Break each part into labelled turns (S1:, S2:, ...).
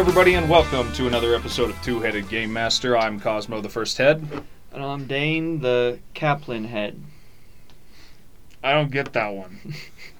S1: everybody, and welcome to another episode of Two-Headed Game Master. I'm Cosmo, the First Head.
S2: And I'm Dane, the Kaplan Head.
S1: I don't get that one.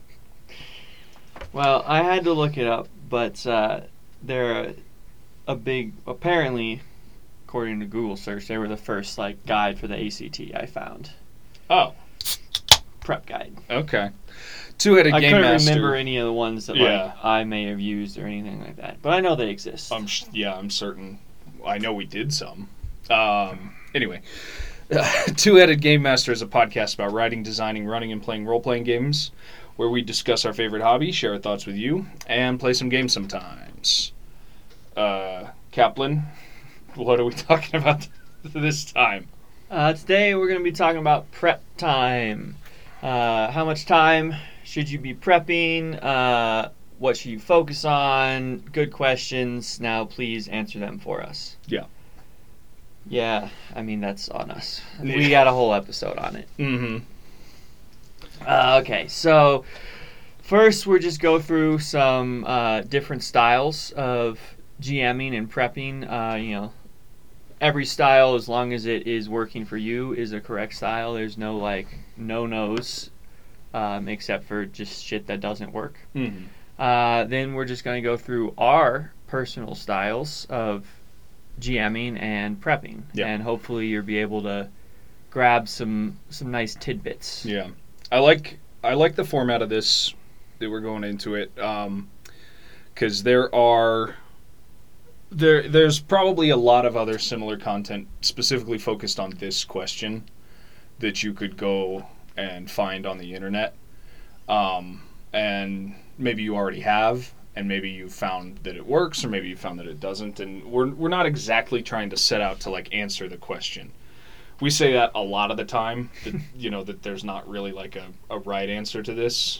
S2: Well, I had to look it up, but they're apparently, according to Google search, they were the first guide for the ACT I found.
S1: Oh.
S2: Prep guide.
S1: Okay. Two-Headed Game Master.
S2: I couldn't remember any of the ones that I may have used or anything like that, but I know they exist.
S1: I'm certain. I know we did some. Anyway, Two-Headed Game Master is a podcast about writing, designing, running, and playing role-playing games, where we discuss our favorite hobby, share our thoughts with you, and play some games sometimes. Kaplan, what are we talking about this time?
S2: Today we're going to be talking about prep time. How much time should you be prepping? What should you focus on? Good questions. Now please answer them for us.
S1: Yeah.
S2: Yeah, I mean, that's on us. We got a whole episode on it.
S1: Mm-hmm.
S2: Okay, so first we'll just go through some different styles of GMing and prepping. Every style, as long as it is working for you, is a correct style. There's no no-nos, except for just shit that doesn't work.
S1: Mm-hmm.
S2: Then we're just going to go through our personal styles of GMing and prepping, and hopefully you'll be able to grab some nice tidbits.
S1: Yeah, I like the format of this that we're going into it, because there's probably a lot of other similar content specifically focused on this question that you could go and find on the internet, and maybe you already have, and maybe you found that it works, or maybe you found that it doesn't, and we're not exactly trying to set out to answer the question. We say that a lot of the time, that, that there's not really a right answer to this.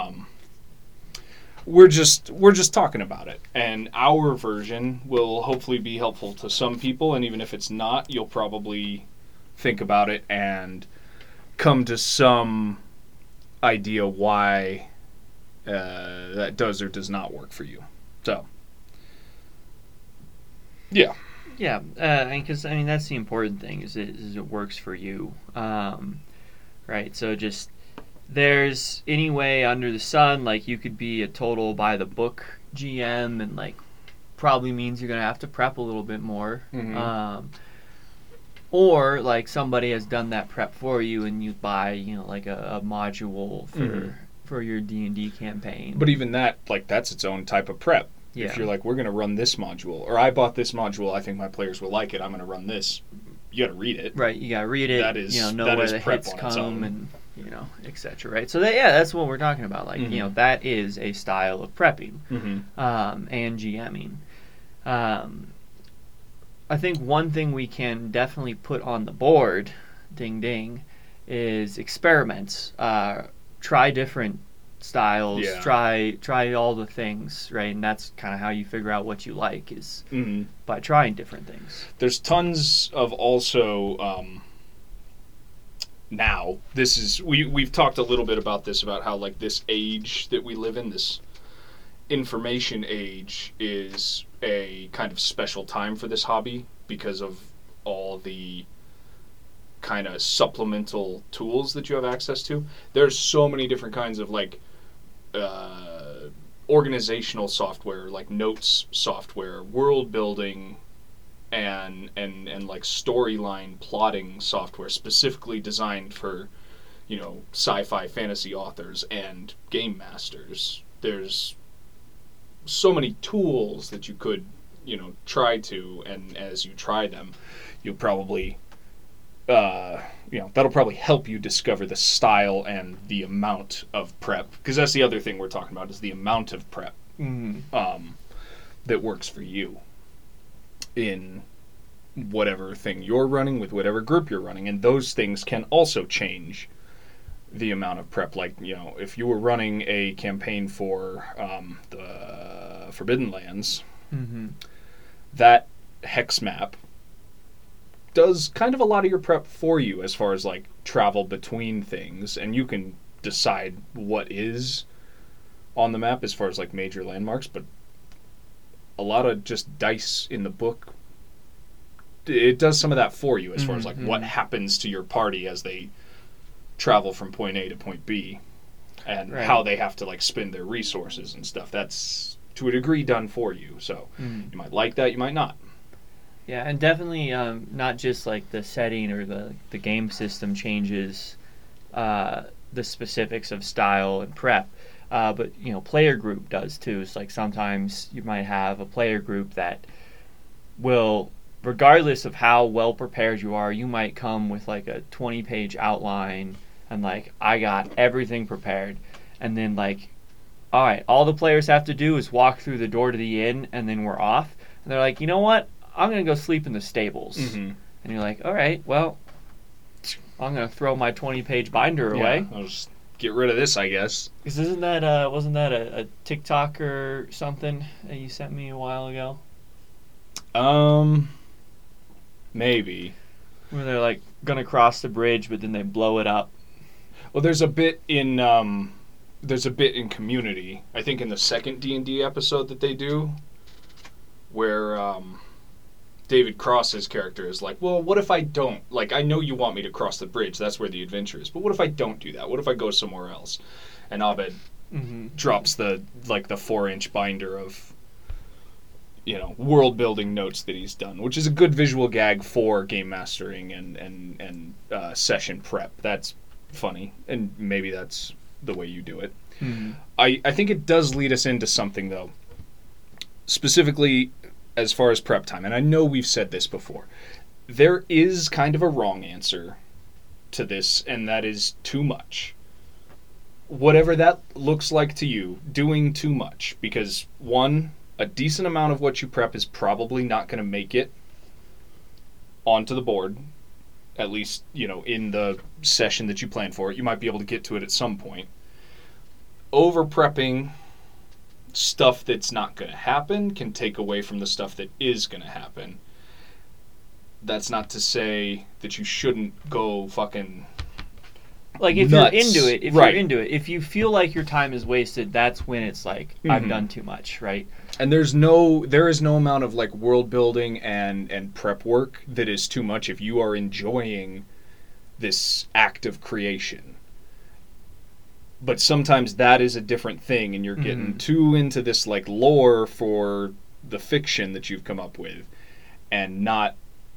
S1: We're just talking about it, and our version will hopefully be helpful to some people, and even if it's not, you'll probably think about it and come to some idea why that does or does not work for you. So, yeah.
S2: Yeah, because that's the important thing is it works for you, right? So just there's any way under the sun, you could be a total by the book GM, and probably means you're gonna have to prep a little bit more, or somebody has done that prep for you, and you buy a module for your D&D campaign.
S1: But even that, that's its own type of prep. Yeah. If you're we're going to run this module, or I bought this module, I think my players will like it, I'm going to run this. You got to read it.
S2: Right, you got to read it.
S1: That is,
S2: know
S1: that
S2: where
S1: is
S2: the
S1: prep
S2: hits
S1: on
S2: come,
S1: its own.
S2: and etc. Right. So that's what we're talking about. That is a style of prepping, and GMing. I think one thing we can definitely put on the board, ding ding, is experiments. Try different styles.
S1: Yeah.
S2: Try all the things, right? And that's kind of how you figure out what you like is by trying different things.
S1: There's tons of also now this is we've talked a little bit about this, about how this age that we live in, this information age, is a kind of special time for this hobby because of all the kind of supplemental tools that you have access to. There's so many different kinds of organizational software, notes software, world building, and storyline plotting software specifically designed for sci-fi fantasy authors and game masters. There's so many tools that you could try to, and as you try them, you'll probably that'll probably help you discover the style and the amount of prep, because that's the other thing we're talking about, is the amount of prep that works for you in whatever thing you're running, with whatever group you're running, and those things can also change the amount of prep. If you were running a campaign for the Forbidden Lands, that hex map does kind of a lot of your prep for you as far as travel between things, and you can decide what is on the map as far as major landmarks, but a lot of just dice in the book, it does some of that for you as far as like what happens to your party as they travel from point A to point B, and how they have to like spend their resources and stuff. That's to a degree done for you. So you might like that, you might not.
S2: Yeah, and definitely not just like the setting or the game system changes the specifics of style and prep, but player group does too. It's like sometimes you might have a player group that will, regardless of how well prepared you are, you might come with like a 20-page outline and like, I got everything prepared, and then like, all right, all the players have to do is walk through the door to the inn and then we're off. And they're like, you know what? I'm going to go sleep in the stables. And you're like, all right, well, I'm going to throw my 20-page binder away.
S1: I'll just get rid of this, I guess.
S2: Because wasn't that a TikTok or something that you sent me a while ago?
S1: Maybe.
S2: Where they're like going to cross the bridge, but then they blow it up.
S1: Well, there's a bit in Community, I think in the second D&D episode that they do, where David Cross's character is like, well, what if I don't? Like, I know you want me to cross the bridge, that's where the adventure is, but what if I don't do that? What if I go somewhere else? And Abed drops the 4-inch binder of world building notes that he's done, which is a good visual gag for game mastering and session prep. That's funny, and maybe that's the way you do it. I think it does lead us into something, though, specifically as far as prep time, and I know we've said this before. There is kind of a wrong answer to this, and that is too much. Whatever that looks like to you, doing too much, because one, a decent amount of what you prep is probably not going to make it onto the board, at least, in the session that you plan for it. You might be able to get to it at some point. Over-prepping stuff that's not going to happen can take away from the stuff that is going to happen. That's not to say that you shouldn't go fucking
S2: like if
S1: nuts.
S2: You're into it, you're into it, if you feel like your time is wasted, that's when it's like, I've done too much, right?
S1: And there is no amount of like world building and prep work that is too much if you are enjoying this act of creation. But sometimes that is a different thing, and you're getting too into this like lore for the fiction that you've come up with, and not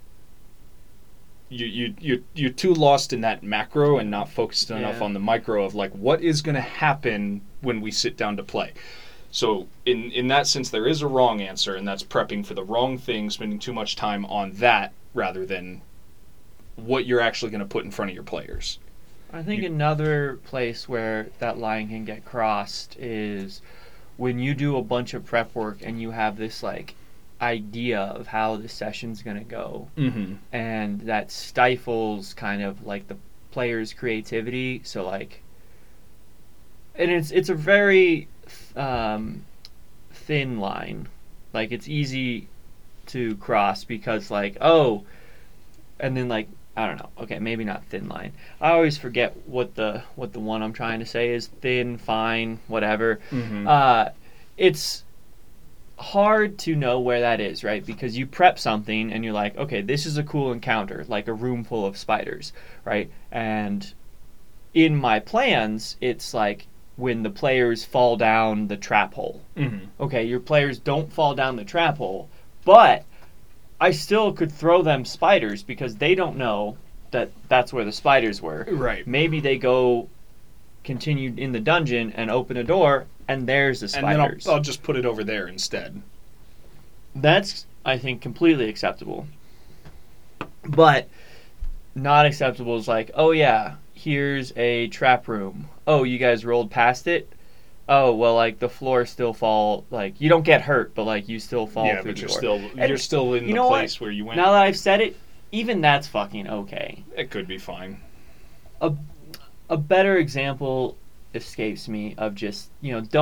S1: you're too lost in that macro and not focused enough on the micro of like what is going to happen when we sit down to play. So in that sense, there is a wrong answer, and that's prepping for the wrong thing, spending too much time on that rather than what you're actually going to put in front of your players.
S2: I think another place where that line can get crossed is when you do a bunch of prep work and you have this like idea of how the session's going to go, and that stifles kind of like the player's creativity. So like, and it's a very thin line. Like, it's easy to cross because like, oh, and then like, I don't know. Okay, maybe not thin line. I always forget what the one I'm trying to say is. Thin, fine, whatever. It's hard to know where that is, right? Because you prep something and you're like, okay, this is a cool encounter, like a room full of spiders, right? And in my plans, it's like when the players fall down the trap hole. Okay, your players don't fall down the trap hole, but I still could throw them spiders because they don't know that that's where the spiders were.
S1: Right.
S2: Maybe they continue in the dungeon and open a door, and there's the spiders.
S1: And then I'll just put it over there instead.
S2: That's, I think, completely acceptable. But not acceptable is like, oh yeah, here's a trap room. Oh, you guys rolled past it? Oh, well, like, the floor still fall, like, you don't get hurt, but, like, you still fall through the door.
S1: You're still in the place where you went.
S2: Now that I've said it, even that's fucking okay.
S1: It could be fine.
S2: A better example escapes me of just,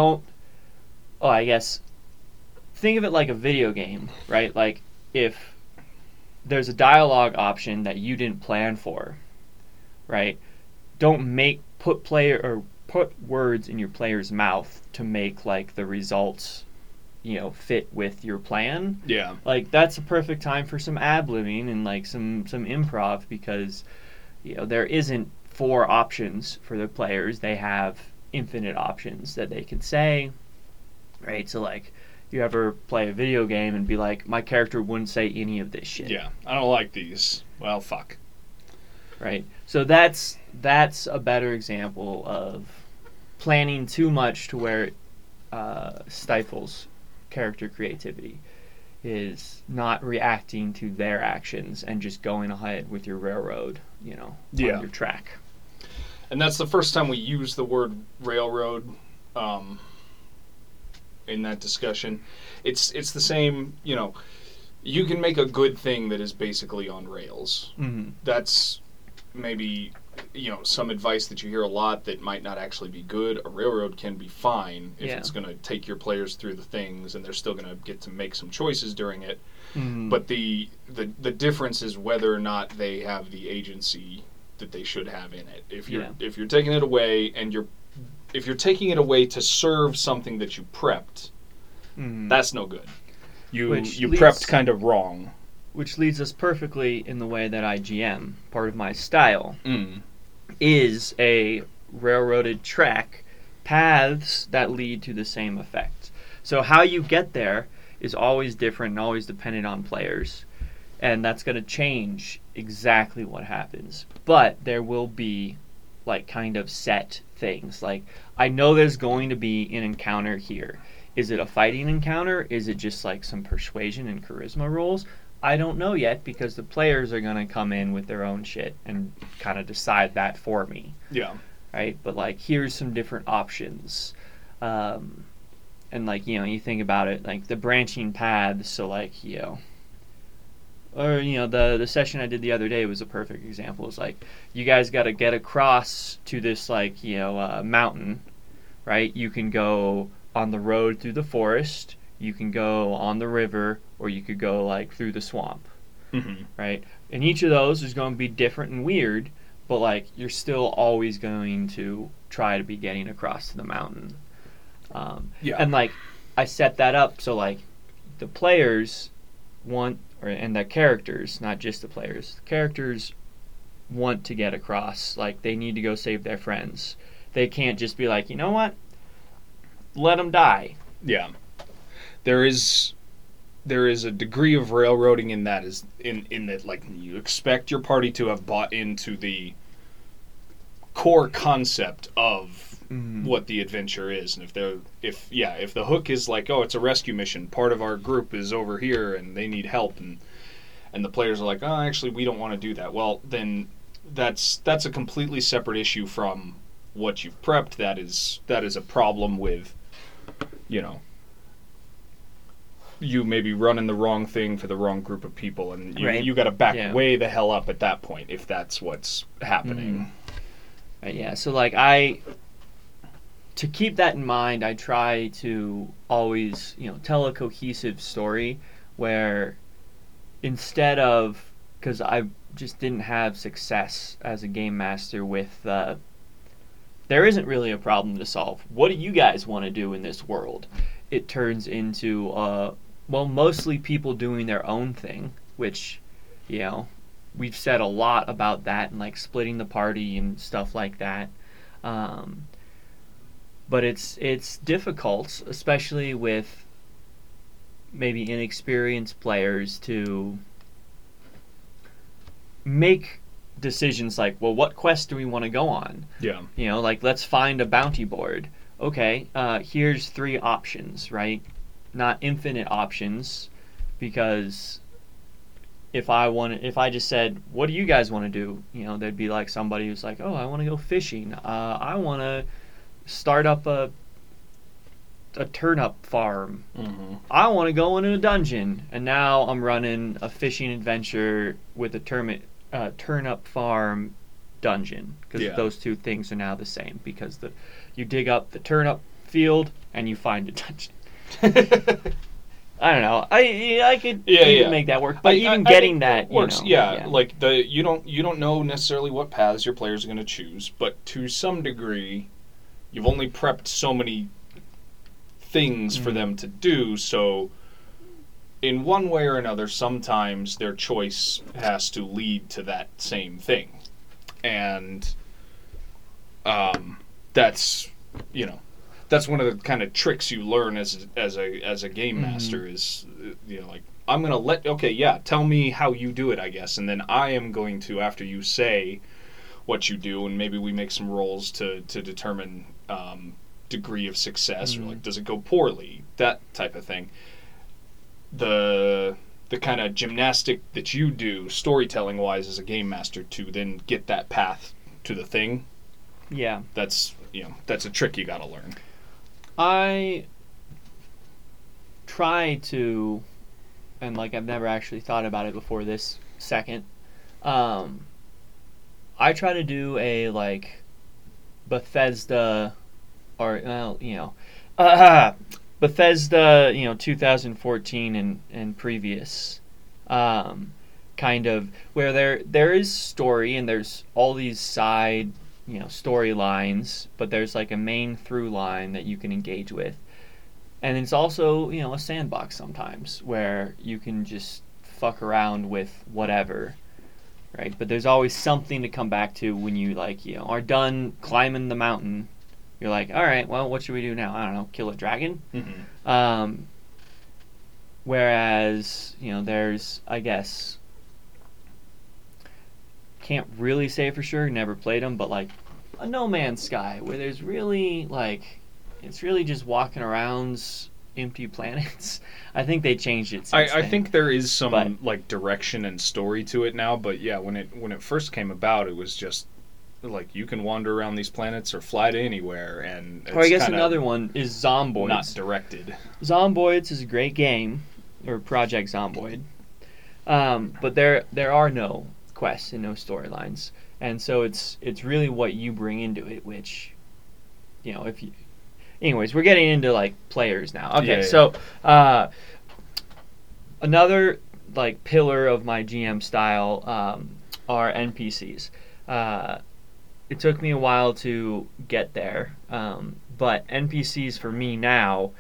S2: I guess, think of it like a video game, right? Like, if there's a dialogue option that you didn't plan for, right? Don't put words in your player's mouth to make like the results fit with your plan,
S1: Yeah.
S2: like that's a perfect time for some ad-libbing and like some improv, because there isn't four options for the players. They have infinite options that they can say, right? So like, you ever play a video game and be like, my character wouldn't say any of this shit.
S1: Yeah. I don't like these. Well, fuck.
S2: Right. So that's a better example of planning too much to where it stifles character creativity, is not reacting to their actions and just going ahead with your railroad, on your track.
S1: And that's the first time we use the word railroad in that discussion. It's the same, you can make a good thing that is basically on rails.
S2: Mm-hmm.
S1: That's maybe, some advice that you hear a lot that might not actually be good. A railroad can be fine if it's going to take your players through the things and they're still going to get to make some choices during it.
S2: Mm-hmm.
S1: But the difference is whether or not they have the agency that they should have in it. If you're taking it away and if you're taking it away to serve something that you prepped, that's no good. You prepped kind of wrong.
S2: Which leads us perfectly in the way that I GM. Part of my style is a railroaded track, paths that lead to the same effect. So how you get there is always different and always dependent on players. And that's going to change exactly what happens. But there will be like kind of set things. Like, I know there's going to be an encounter here. Is it a fighting encounter? Is it just like some persuasion and charisma rolls? I don't know yet, because the players are going to come in with their own shit and kind of decide that for me.
S1: Yeah.
S2: Right? But like, here's some different options. And like, you think about it, like the branching paths. So like, or the session I did the other day was a perfect example. It's like, you guys got to get across to this like mountain, right? You can go on the road through the forest, you can go on the river, or you could go like through the swamp, right? And each of those is going to be different and weird, but like, you're still always going to try to be getting across to the mountain. And like, I set that up so like the players want, and the characters, not just the players, the characters want to get across. Like, they need to go save their friends. They can't just be like, you know what? Let them die.
S1: Yeah. There is a degree of railroading in that, is in that, like, you expect your party to have bought into the core concept of what the adventure is, and if the hook is like, oh, it's a rescue mission, part of our group is over here and they need help, and the players are like, oh, actually we don't want to do that. Well, then that's a completely separate issue from what you've prepped. That is a problem with, you may be running the wrong thing for the wrong group of people, and you got to back way the hell up at that point if that's what's happening.
S2: Yeah, so like, to keep that in mind, I try to always, tell a cohesive story where, instead of, because I just didn't have success as a game master with, there isn't really a problem to solve. What do you guys want to do in this world? It turns into, mostly people doing their own thing, which, we've said a lot about that, and like splitting the party and stuff like that. But it's difficult, especially with maybe inexperienced players, to make decisions like, well, what quest do we want to go on?
S1: Yeah.
S2: Like, let's find a bounty board. Okay, here's 3 options, right? Not infinite options, because if I just said, what do you guys want to do? There'd be like somebody who's like, oh, I want to go fishing. I want to start up a turnip farm. I want to go into a dungeon, and now I'm running a fishing adventure with a turnip farm dungeon, because those two things are now the same, because you dig up the turnip field and you find a dungeon. I don't know. I could make that work, but even getting that
S1: works. Like you don't know necessarily what paths your players are going to choose, but to some degree, you've only prepped so many things for them to do. So in one way or another, sometimes their choice has to lead to that same thing. And that's, you know, that's one of the kind of tricks you learn as a game master is, you know, like, I'm going to tell me how you do it, I guess. And then I am going to, after you say what you do, and maybe we make some rolls to determine degree of success, or like, does it go poorly, that type of thing. The kind of gymnastic that you do, storytelling wise, as a game master, to then get that path to the thing.
S2: Yeah,
S1: that's a trick you got to learn.
S2: I try to, and like I've never actually thought about it before this second. I try to do a like Bethesda, or Bethesda, 2014 and previous, kind of where there is story and there's all these side, storylines, but there's like a main through line that you can engage with, and it's also a sandbox sometimes where you can just fuck around with whatever. Right, but there's always something to come back to when you are done climbing the mountain. You're like, all right, well, what should we do now? I don't know, kill a dragon. Mm-hmm. Whereas there's, I guess, can't really say for sure. Never played them, but like a No Man's Sky, where there's really it's really just walking around empty planets. I think they changed it since
S1: I
S2: then.
S1: think there is some direction and story to it now, but yeah, when it first came about, it was just like you can wander around these planets or fly to anywhere, and it's
S2: I guess another one is Zomboids.
S1: Not directed.
S2: Zomboids is a great game, or Project Zomboid, but there are no quests and no storylines, and so it's really what you bring into it, which if you. Anyways, we're getting into players now. Okay, so another pillar of my GM style are NPCs. It took me a while to get there, but NPCs for me now,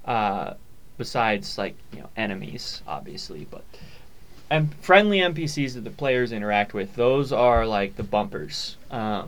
S2: besides enemies, obviously, but friendly NPCs that the players interact with, those are the bumpers.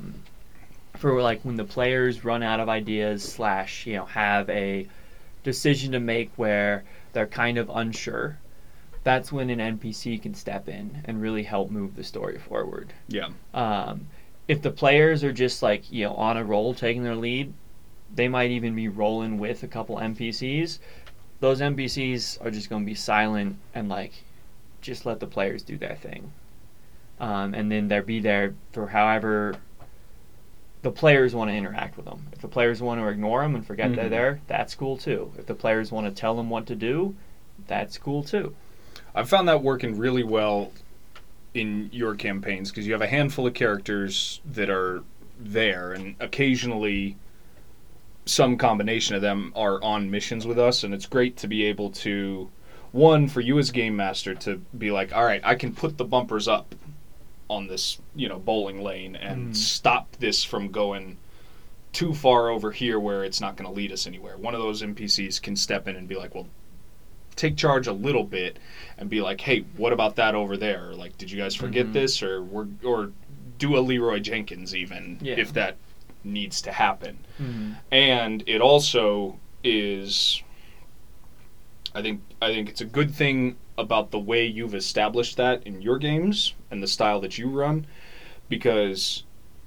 S2: For when the players run out of ideas / have a decision to make where they're kind of unsure, that's when an NPC can step in and really help move the story forward.
S1: Yeah.
S2: If the players are just on a roll taking their lead, they might even be rolling with a couple NPCs. Those NPCs are just going to be silent and just let the players do their thing. And then they'll be there for however the players want to interact with them. If the players want to ignore them and forget they're there, that's cool too. If the players want to tell them what to do, that's cool too.
S1: I've found that working really well in your campaigns, because you have a handful of characters that are there, and occasionally some combination of them are on missions with us, and it's great to be able to, one, for you as game master to be like, all right, I can put the bumpers up on this, bowling lane and stop this from going too far over here where it's not going to lead us anywhere. One of those NPCs can step in and be like, well, take charge a little bit and be like, hey, what about that over there? Or did you guys forget this? Or do a Leroy Jenkins even, if that needs to happen. And it also is, I think it's a good thing about the way you've established that in your games and the style that you run, because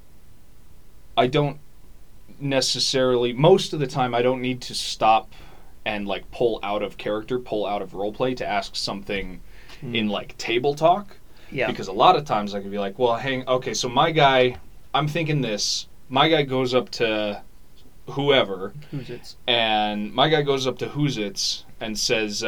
S1: I don't necessarily, most of the time, I don't need to stop and pull out of character, pull out of roleplay to ask something in table talk.
S2: Yeah.
S1: Because a lot of times I can be like, well, okay, so my guy, I'm thinking this, my guy goes up to whoever,
S2: Whoozits.
S1: And my guy goes up to Whoozits and says,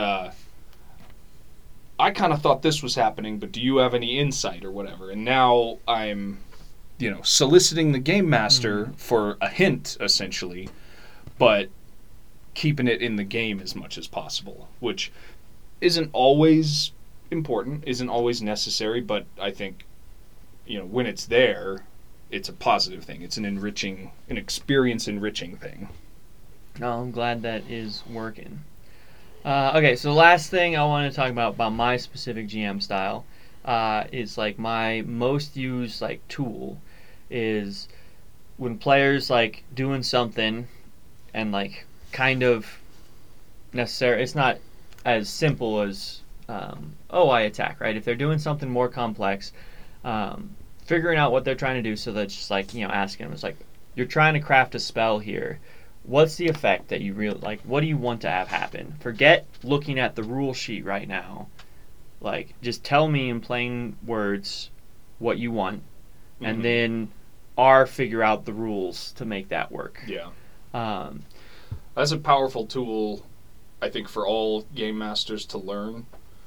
S1: I kind of thought this was happening, but do you have any insight or whatever? And now I'm, soliciting the game master for a hint, essentially, but keeping it in the game as much as possible, which isn't always important, isn't always necessary, but I think, when it's there, it's a positive thing. It's an experience-enriching thing.
S2: No, I'm glad that is working. Okay, so the last thing I want to talk about my specific GM style is like my most used like tool is when players like doing something and like kind of necessary. It's not as simple as I attack, right? If they're doing something more complex, figuring out what they're trying to do. So that's just like asking them. It's like you're trying to craft a spell here. What's the effect that you really like? What do you want to have happen? Forget looking at the rule sheet right now. Like, just tell me in plain words what you want, and then figure out the rules to make that work.
S1: Yeah.
S2: Um,
S1: That's a powerful tool, I think, for all game masters to learn.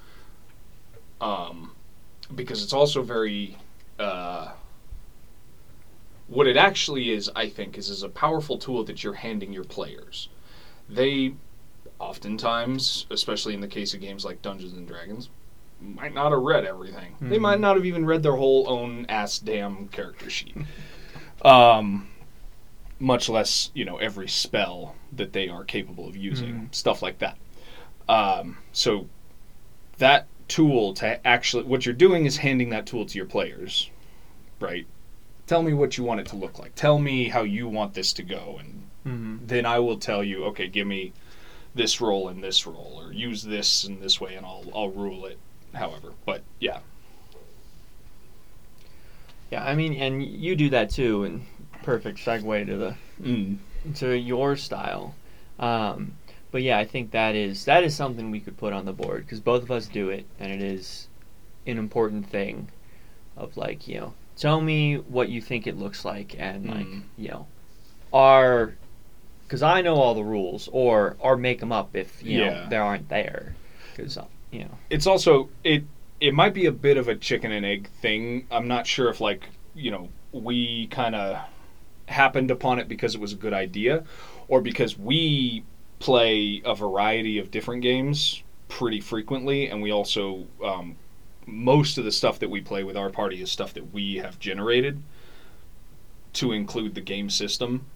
S1: Because it's also very... what it actually is, I think, is a powerful tool that you're handing your players. They, oftentimes, especially in the case of games like Dungeons & Dragons, might not have read everything. Mm-hmm. They might not have even read their whole own ass-damn character sheet. Much less, every spell that they are capable of using. Stuff like that. So that tool to actually... What you're doing is handing that tool to your players, right? Tell me what you want it to look like. Tell me how you want this to go, and then I will tell you, okay, give me this roll and this roll, or use this in this way, and I'll rule it however. But, yeah.
S2: Yeah, I mean, and you do that too, and perfect segue to to your style. But yeah, I think that is something we could put on the board, because both of us do it, and it is an important thing of like, tell me what you think it looks like, and like, because I know all the rules, or make them up if they aren't there, because
S1: it's also it might be a bit of a chicken and egg thing. I'm not sure if like we kind of happened upon it because it was a good idea, or because we play a variety of different games pretty frequently, and we also most of the stuff that we play with our party is stuff that we have generated to include the game system.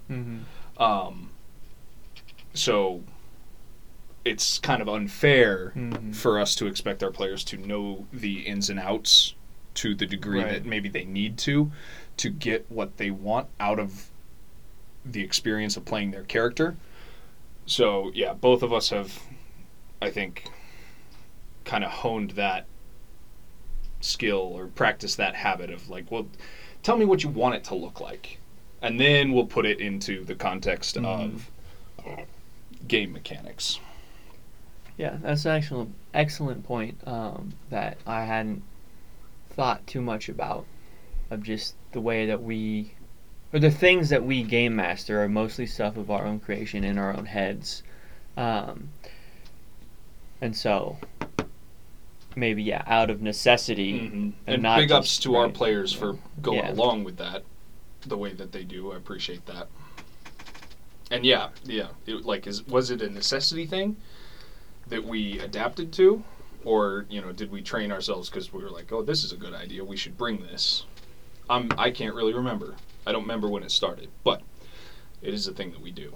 S1: So it's kind of unfair for us to expect our players to know the ins and outs to the degree that maybe they need to get what they want out of the experience of playing their character. So, yeah, both of us have, I think, kind of honed that skill or practiced that habit of like, well, tell me what you want it to look like, and then we'll put it into the context of game mechanics.
S2: Yeah, that's an excellent point that I hadn't thought too much about, of just the way that or the things that we game master are mostly stuff of our own creation in our own heads. And so maybe, out of necessity.
S1: And
S2: not
S1: big
S2: just,
S1: ups to our players for going along with that the way that they do. I appreciate that. And was it a necessity thing that we adapted to? Or, did we train ourselves because we were like, oh, this is a good idea, we should bring this? I can't really remember. I don't remember when it started, but it is a thing that we do.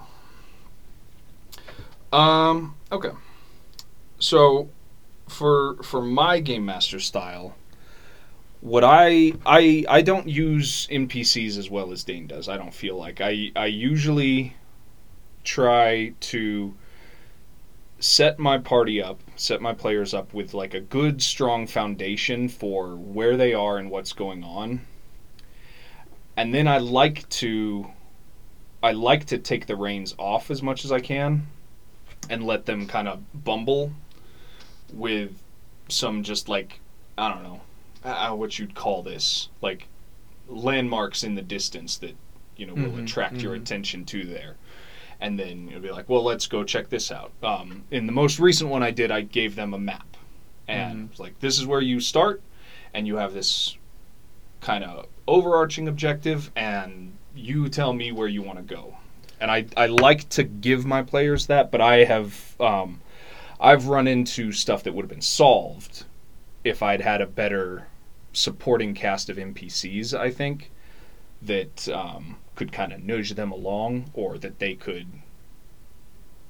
S1: Okay. So, for my Game Master style, what I don't use NPCs as well as Dane does, I don't feel like. I usually try to set my players up with like a good, strong foundation for where they are and what's going on. And then I like to take the reins off as much as I can and let them kind of bumble with some just like, I don't know, what you'd call this, like landmarks in the distance that, will attract your attention to there. And then you'll be like, well, let's go check this out. In the most recent one I did, I gave them a map. And it's like, this is where you start, and you have this kind of overarching objective, and you tell me where you want to go. And I like to give my players that, but I've run into stuff that would have been solved if I'd had a better supporting cast of NPCs, I think, that could kind of nudge them along, or that they could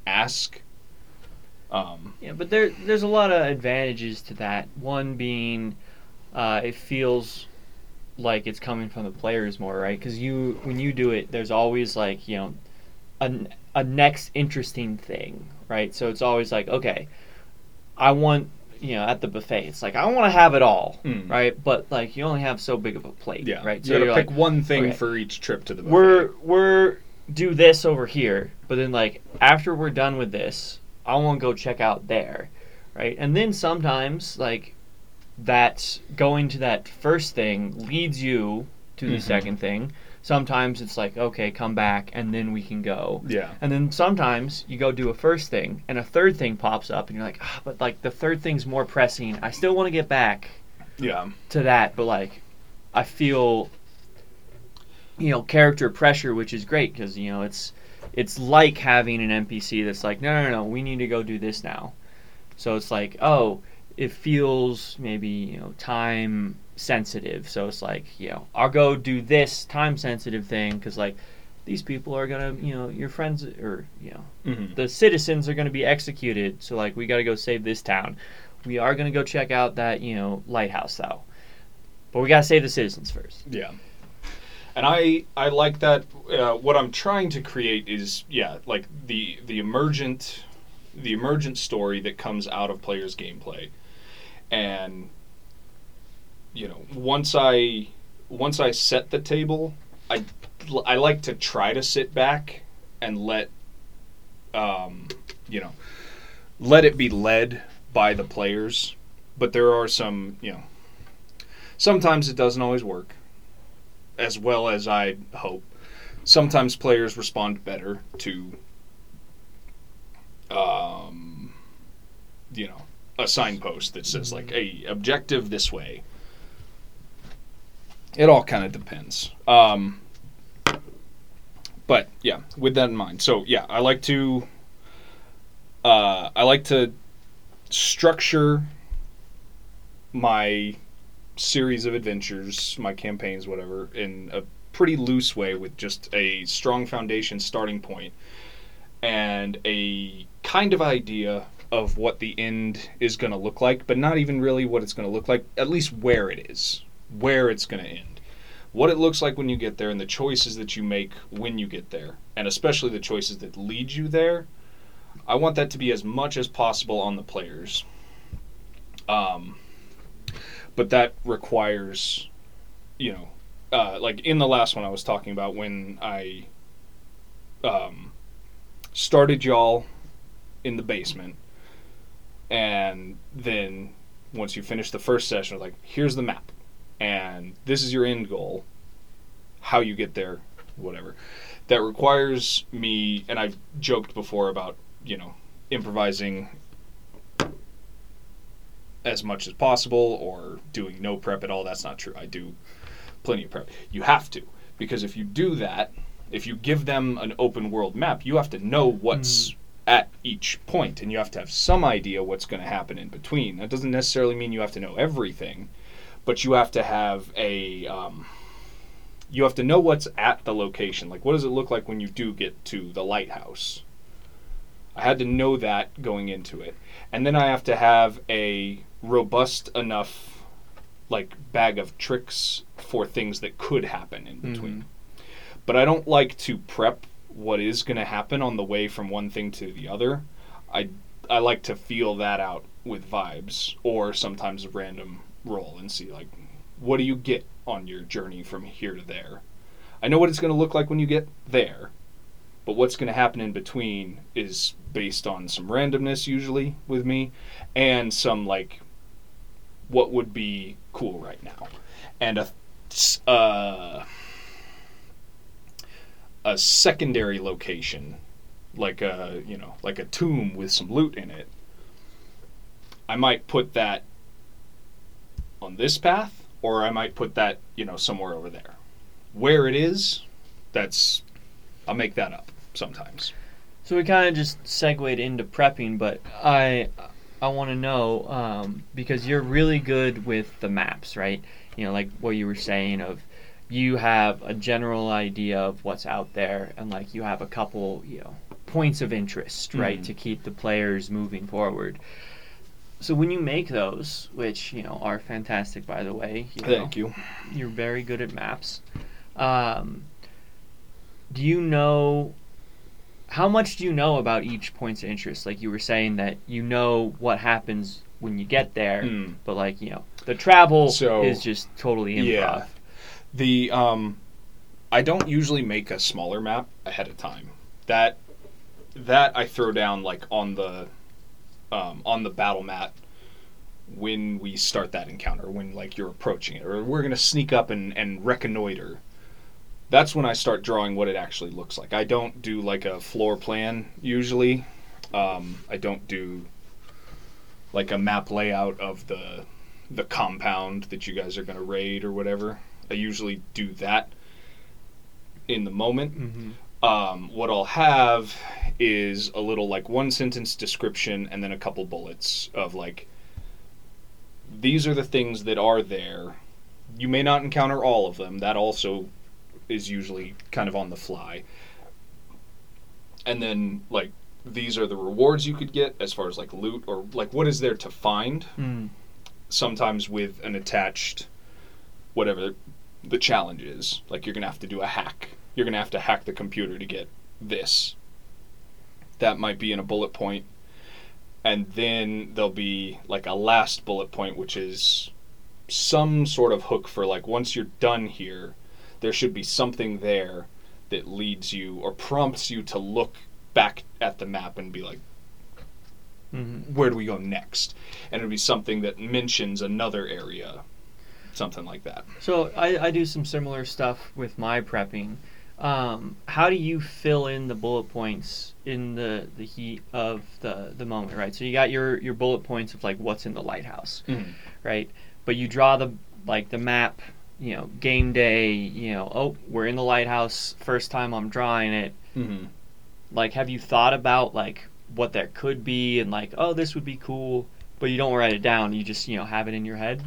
S1: ask.
S2: Yeah, but there's a lot of advantages to that. One being, it feels like it's coming from the players more, right? Because when you do it, there's always like a next interesting thing, right? So it's always like, okay, I want at the buffet, it's like I want to have it all, right? But like you only have so big of a plate,
S1: Yeah,
S2: right?
S1: So you gotta pick
S2: like,
S1: one thing
S2: okay,
S1: for each trip to the buffet.
S2: We're do this over here, but then like after we're done with this, I want to go check out there, right? And then sometimes like that going to that first thing leads you to the second thing. Sometimes it's like, okay, come back and then we can go.
S1: Yeah.
S2: And then sometimes you go do a first thing and a third thing pops up and you're like, but like the third thing's more pressing. I still want to get back to that, but like I feel character pressure, which is great because it's like having an NPC that's like, no, we need to go do this now. So it's like, oh, it feels maybe time sensitive. So it's like, I'll go do this time sensitive thing because like these people are gonna, your friends or the citizens are gonna be executed. So like we got to go save this town. We are gonna go check out that lighthouse though, but we got to save the citizens first.
S1: Yeah. And I like that. What I'm trying to create is like the emergent story that comes out of players' gameplay, and once I set the table, I like to try to sit back and let it be led by the players, but there are some sometimes it doesn't always work as well as I'd hope. Sometimes players respond better to, a signpost that says like, "Hey, objective this way." It all kind of depends. But yeah, with that in mind, so yeah, I like to structure my series of adventures, my campaigns, whatever, in a pretty loose way with just a strong foundation starting point and a kind of idea of what the end is going to look like, but not even really what it's going to look like, at least where it is, where it's going to end. What it looks like when you get there and the choices that you make when you get there, and especially the choices that lead you there. I want that to be as much as possible on the players. But that requires, like in the last one I was talking about when I started y'all in the basement, and then once you finish the first session, like, here's the map, and this is your end goal, how you get there, whatever. That requires me, and I've joked before about, improvising as much as possible or doing no prep at all. That's not true. I do plenty of prep. You have to, because if you do that, if you give them an open world map, you have to know what's at each point, and you have to have some idea what's going to happen in between. That doesn't necessarily mean you have to know everything, but you have to have you have to know what's at the location. Like, what does it look like when you do get to the lighthouse? I had to know that going into it. And then I have to have a robust enough bag of tricks for things that could happen in between. But I don't like to prep what is going to happen on the way from one thing to the other. I like to feel that out with vibes or sometimes a random roll and see what do you get on your journey from here to there. I know what it's going to look like when you get there, but what's going to happen in between is based on some randomness usually with me and some what would be cool right now. And a secondary location, like a tomb with some loot in it, I might put that on this path, or I might put that somewhere over there. Where it is, I'll make that up sometimes.
S2: So we kind of just segued into prepping, but I want to know, because you're really good with the maps, right? Like what you were saying of you have a general idea of what's out there, and you have a couple, points of interest, right, to keep the players moving forward. So when you make those, which are fantastic, by the way,
S1: Thank you.
S2: You're very good at maps. Do you know how much do you know about each points of interest? Like you were saying that what happens when you get there, but the travel is just totally improv.
S1: Yeah. The I don't usually make a smaller map ahead of time. That I throw down on the battle mat when we start that encounter, when you're approaching it, or we're gonna sneak up and reconnoiter. That's when I start drawing what it actually looks like. I don't do a floor plan usually. I don't do a map layout of the compound that you guys are gonna raid or whatever. I usually do that in the moment.
S2: Mm-hmm.
S1: What I'll have is a little one sentence description and then a couple bullets of these are the things that are there. You may not encounter all of them. That also is usually kind of on the fly. And then these are the rewards you could get as far as loot or what is there to find. Sometimes with an attached whatever the challenge is. You're gonna have to do a hack. You're gonna have to hack the computer to get this. That might be in a bullet point. And then there'll be a last bullet point, which is some sort of hook for once you're done here, there should be something there that leads you or prompts you to look back at the map and be where do we go next? And it'll be something that mentions another area, something like that.
S2: So I do some similar stuff with my prepping. How do you fill in the bullet points in the heat of the moment, right? So you got your bullet points of what's in the lighthouse, right? But you draw the map, game day, we're in the lighthouse, first time I'm drawing it. Have you thought about what there could be and this would be cool, but you don't write it down, you just have it in your head?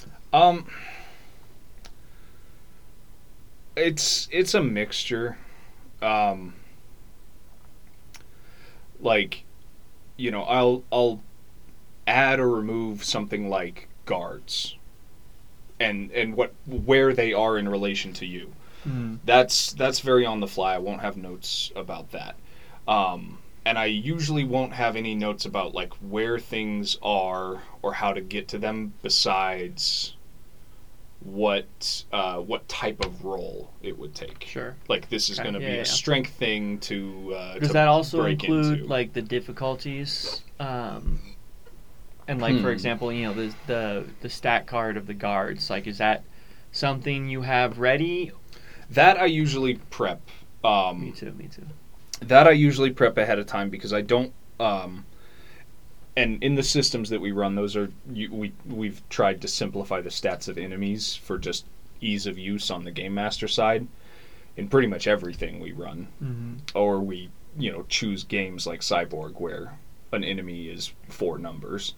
S1: It's a mixture. I'll add or remove something like guards and where they are in relation to you. That's very on the fly. I won't have notes about that. And I usually won't have any notes about where things are or how to get to them besides what type of role it would take.
S2: Sure.
S1: This is going to be a strength thing to
S2: does that also
S1: break
S2: include
S1: into.
S2: The difficulties? And for example, the stat card of the guards. Is that something you have ready?
S1: That I usually prep.
S2: Me too.
S1: That I usually prep ahead of time because I don't. And in the systems that we run, those are we've tried to simplify the stats of enemies for just ease of use on the Game Master side. In pretty much everything we run, or we choose games like Cyborg where an enemy is 4 numbers.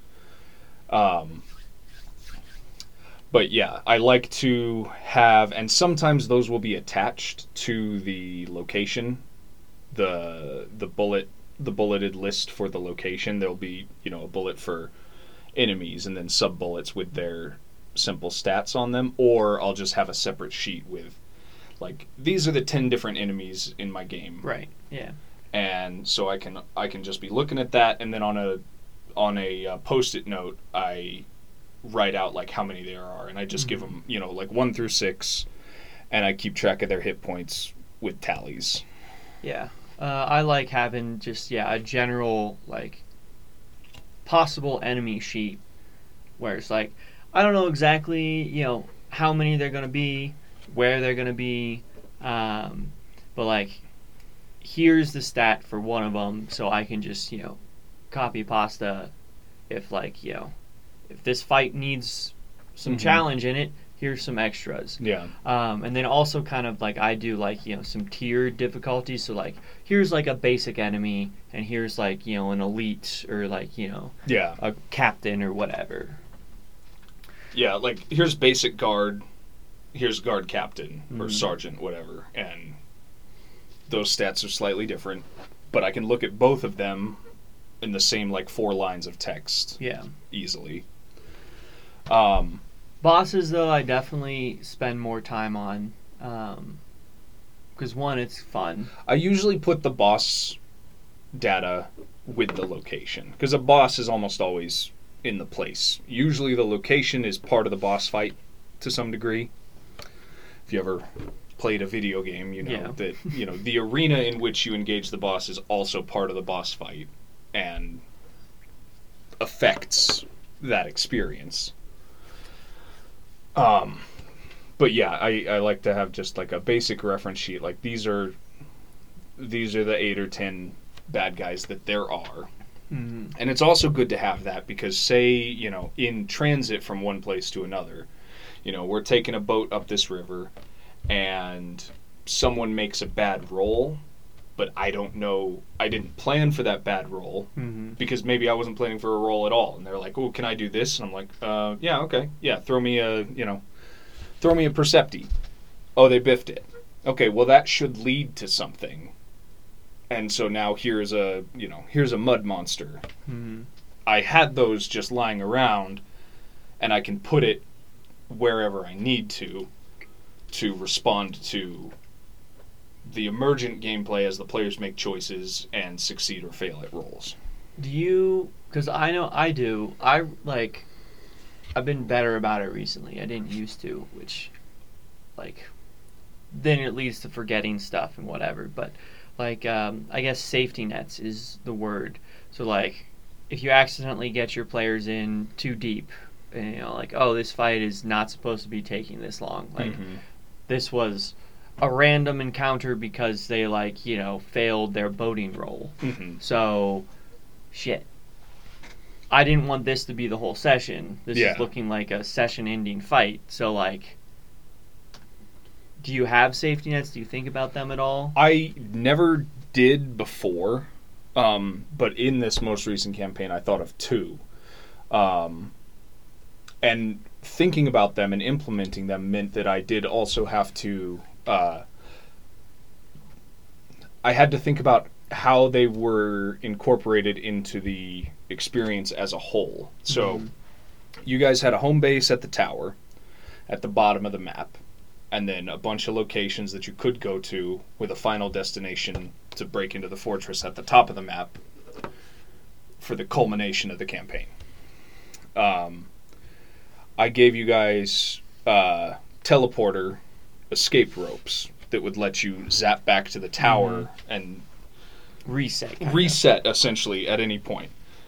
S1: But yeah, I like to have, and sometimes those will be attached to the location, the bulleted list for the location. There'll be a bullet for enemies and then sub bullets with their simple stats on them, or I'll just have a separate sheet with these are the 10 different enemies in my game.
S2: Right. Yeah.
S1: And so I can just be looking at that, and then on a post-it note I write out how many there are, and I just give them 1 through 6, and I keep track of their hit points with tallies.
S2: Yeah. I like having just a general possible enemy sheet where it's I don't know exactly how many they're gonna be, where they're gonna be, but here's the stat for one of them, so I can just copy pasta if if this fight needs some challenge in it, here's some extras.
S1: Yeah.
S2: And then also kind of I do some tiered difficulties. So here's a basic enemy, and here's an elite or a captain or whatever.
S1: Yeah, here's basic guard, here's guard captain or sergeant, whatever, and those stats are slightly different. but I can look at both of them in the same like 4 lines of text
S2: Yeah.
S1: easily.
S2: Bosses, though, I definitely spend more time on. Because, one, it's fun.
S1: I usually put the boss data with the location, because a boss is almost always in the place. Usually the location is part of the boss fight to some degree. If you ever played a video game, you know that the arena in which you engage the boss is also part of the boss fight and affects that experience. But yeah, I like to have just like a basic reference sheet. Like these are the 8 or 10 bad guys that there are.
S2: Mm-hmm.
S1: And it's also good to have that because say, in transit from one place to another, we're taking a boat up this river and someone makes a bad roll, but I don't know, I didn't plan for that bad roll because maybe I wasn't planning for a roll at all. And they're like, "Oh, can I do this?" And I'm like, "Yeah, okay. Yeah, throw me a Percepti." Oh, they biffed it. Okay, well that should lead to something. And so now here's a mud monster.
S2: Mm-hmm.
S1: I had those just lying around, and I can put it wherever I need to respond to the emergent gameplay as the players make choices and succeed or fail at rolls.
S2: Do you... Because I know I do. I've been better about it recently. I didn't used to, which, then it leads to forgetting stuff and whatever. But, I guess safety nets is the word. So, if you accidentally get your players in too deep, and, oh, this fight is not supposed to be taking this long. This was a random encounter because they, failed their boating roll.
S1: Mm-hmm.
S2: So, shit. I didn't want this to be the whole session. This is looking like a session-ending fight. So, do you have safety nets? Do you think about them at all?
S1: I never did before, but in this most recent campaign, I thought of 2. And thinking about them and implementing them meant that I did also have to... I had to think about how they were incorporated into the experience as a whole. So, you guys had a home base at the tower, at the bottom of the map, and then a bunch of locations that you could go to with a final destination to break into the fortress at the top of the map for the culmination of the campaign. I gave you guys teleporter escape ropes that would let you zap back to the tower and reset essentially at any point.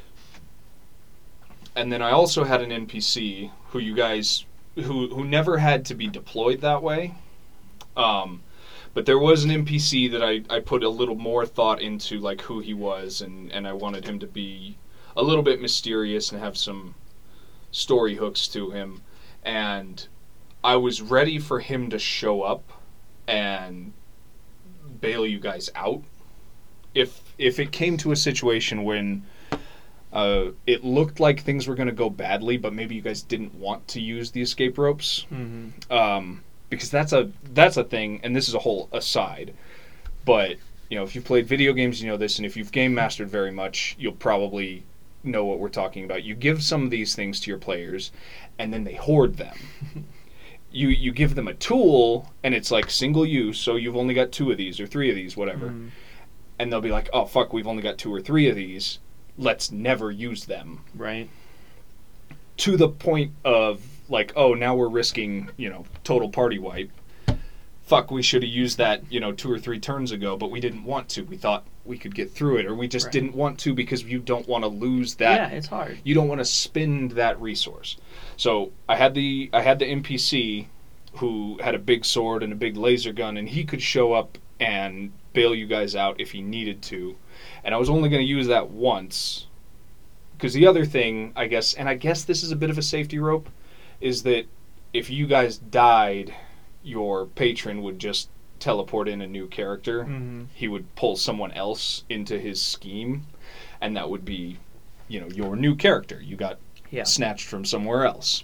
S1: And then I also had an NPC who you guys who never had to be deployed that way. But there was an NPC that I put a little more thought into, who he was, and I wanted him to be a little bit mysterious and have some story hooks to him. And I was ready for him to show up and bail you guys out. If it came to a situation when it looked like things were going to go badly, but maybe you guys didn't want to use the escape ropes, because that's a thing, and this is a whole aside. But if you've played video games, you know this, and if you've game mastered very much, you'll probably know what we're talking about. You give some of these things to your players, and then they hoard them. You give them a tool, and it's single use, so you've only got 2 of these or 3 of these, whatever. And they'll be like, "Oh fuck, we've only got 2 or 3 of these. Let's never use them."
S2: Right.
S1: To the point of oh, now we're risking, total party wipe. Fuck, we should have used that, 2 or 3 turns ago, but we didn't want to. We thought we could get through it, or we just didn't want to because you don't want to lose that.
S2: Yeah, it's hard.
S1: You don't want to spend that resource. So I had the NPC who had a big sword and a big laser gun, and he could show up and bail you guys out if he needed to. And I was only going to use that once, because the other thing, I guess this is a bit of a safety rope, is that if you guys died, your patron would just teleport in a new character. He would pull someone else into his scheme, and that would be, your new character. You got snatched from somewhere else.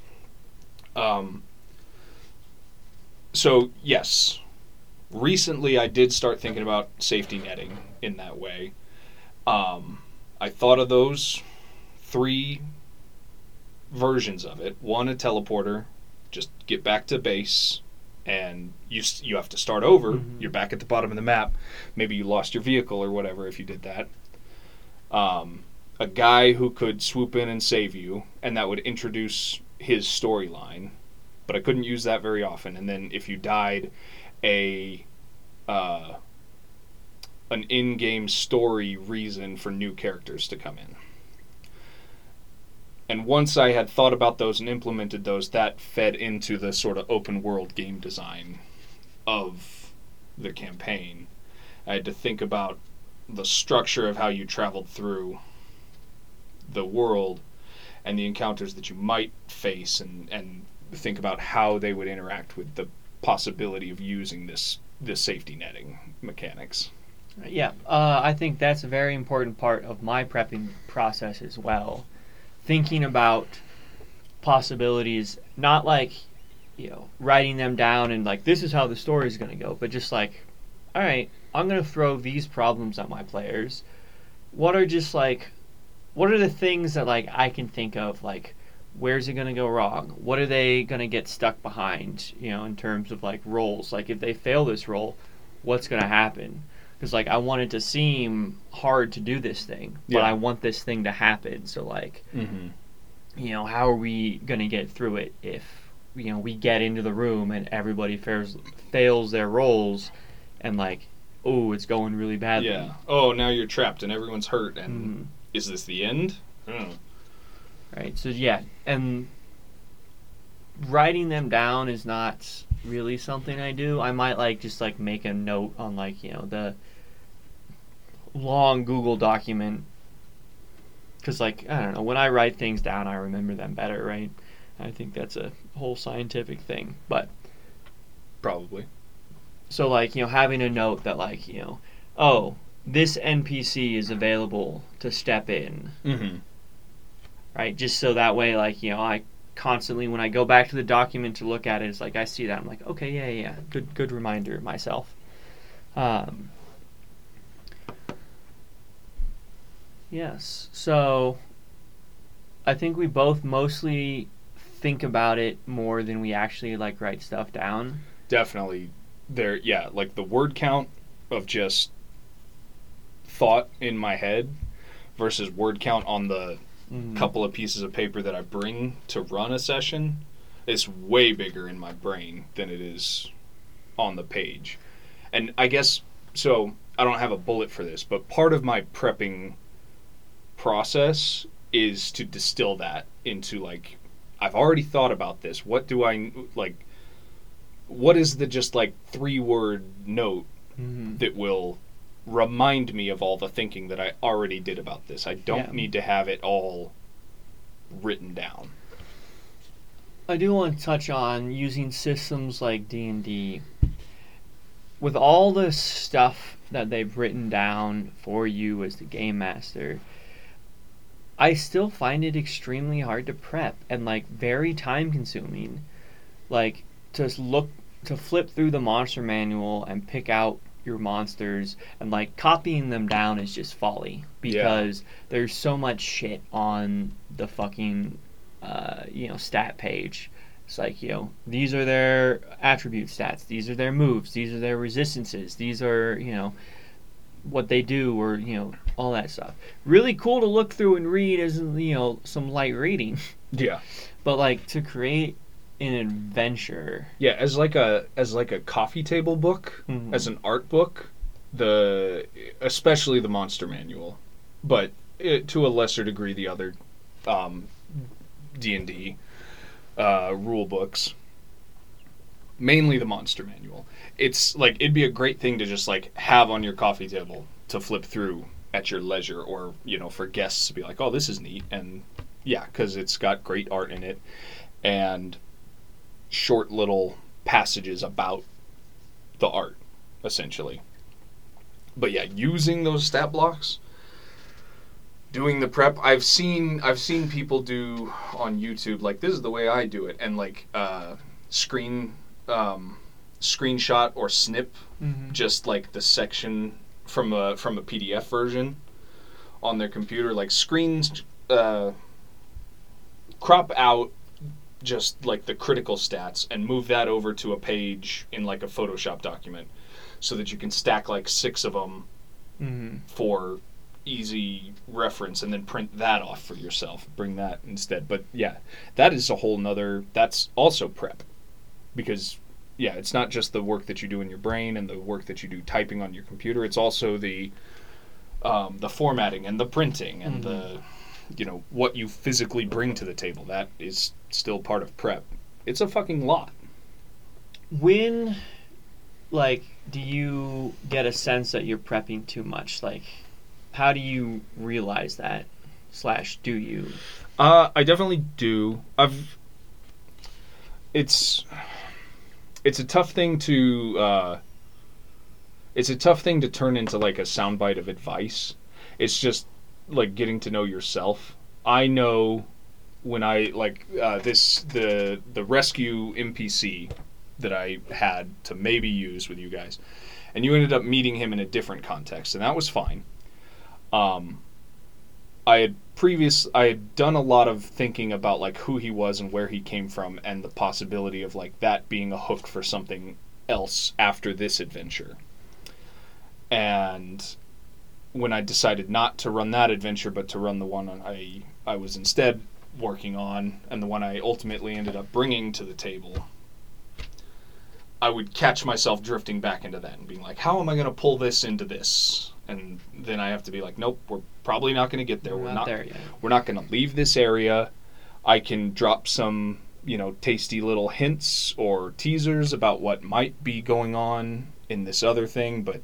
S1: So, yes. Recently, I did start thinking about safety netting in that way. I thought of those 3 versions of it. One, a teleporter, just get back to base, and you have to start over.
S2: Mm-hmm.
S1: You're back at the bottom of the map. Maybe you lost your vehicle or whatever if you did that. A guy who could swoop in and save you, and that would introduce his storyline. But I couldn't use that very often. And then if you died, an in-game story reason for new characters to come in. And once I had thought about those and implemented those, that fed into the sort of open world game design of the campaign. I had to think about the structure of how you traveled through the world and the encounters that you might face, and think about how they would interact with the possibility of using this safety netting mechanics.
S2: Yeah, I think that's a very important part of my prepping process as well. Thinking about possibilities, not like, writing them down and like, this is how the story is going to go, but just like, all right, I'm going to throw these problems at my players. What are the things that like I can think of, like, where's it going to go wrong? What are they going to get stuck behind, in terms of like roles? Like if they fail this role, what's going to happen? Because like I want it to seem hard to do this thing, but I want this thing to happen. So like, how are we going to get through it if we get into the room and everybody fails their roles, and like, oh, it's going really badly.
S1: Yeah. Oh, now you're trapped and everyone's hurt, and is this the end?
S2: Right. So yeah, and writing them down is not really something I do. I might just make a note on the long Google document, because I don't know, when I write things down I remember them better, right? I think that's a whole scientific thing, but
S1: probably.
S2: So having a note that oh, this NPC is available to step in, right? Just so that way I constantly, when I go back to the document to look at it, it's like I see that, I'm like, okay, yeah, good reminder myself. Yes, so I think we both mostly think about it more than we actually write stuff down.
S1: Definitely. Like the word count of just thought in my head versus word count on the couple of pieces of paper that I bring to run a session is way bigger in my brain than it is on the page. And I guess, so I don't have a bullet for this, but part of my prepping process is to distill that into I've already thought about this. What do I what is the just 3-word note that will remind me of all the thinking that I already did about this? I don't need to have it all written down.
S2: I do want to touch on using systems like D&D. With all the stuff that they've written down for you as the game master, I still find it extremely hard to prep and very time consuming. To flip through the monster manual and pick out your monsters, and copying them down is just folly, because there's so much shit on the fucking stat page. It's these are their attribute stats, these are their moves, these are their resistances, these are what they do, or all that stuff. Really cool to look through and read as some light reading.
S1: Yeah.
S2: But to create an adventure.
S1: Yeah, as a coffee table book, as an art book, especially the monster manual, but to a lesser degree the other D&D rule books, mainly the monster manual. It's it'd be a great thing to just have on your coffee table to flip through at your leisure, or for guests to be oh, this is neat, and because it's got great art in it and short little passages about the art, essentially. But using those stat blocks, doing the prep, I've seen people do on YouTube this is the way I do it, and screenshot or snip just the section from a PDF version on their computer, like screens, crop out just like the critical stats and move that over to a page in like a Photoshop document so that you can stack like 6 of them for easy reference and then print that off for yourself. Bring that instead. But yeah, that is a whole nother, that's also prep. Because yeah, it's not just the work that you do in your brain and the work that you do typing on your computer. It's also the formatting and the printing and the, you know, what you physically bring to the table. That is still part of prep. It's a fucking lot.
S2: When, like, do you get a sense that you're prepping too much? Like, how do you realize that? / do you?
S1: I definitely do. It's a tough thing to turn into like a soundbite of advice. It's just like getting to know yourself. I know when I like the rescue NPC that I had to maybe use with you guys, and you ended up meeting him in a different context, and that was fine. I had done a lot of thinking about like who he was and where he came from and the possibility of like that being a hook for something else after this adventure. And when I decided not to run that adventure but to run the one I was instead working on and the one I ultimately ended up bringing to the table, I would catch myself drifting back into that and being like, how am I going to pull this into this? And then I have to be like, nope, we're probably not going to get there.
S2: We're not there yet.
S1: We're not going to leave this area. I can drop some, you know, tasty little hints or teasers about what might be going on in this other thing, but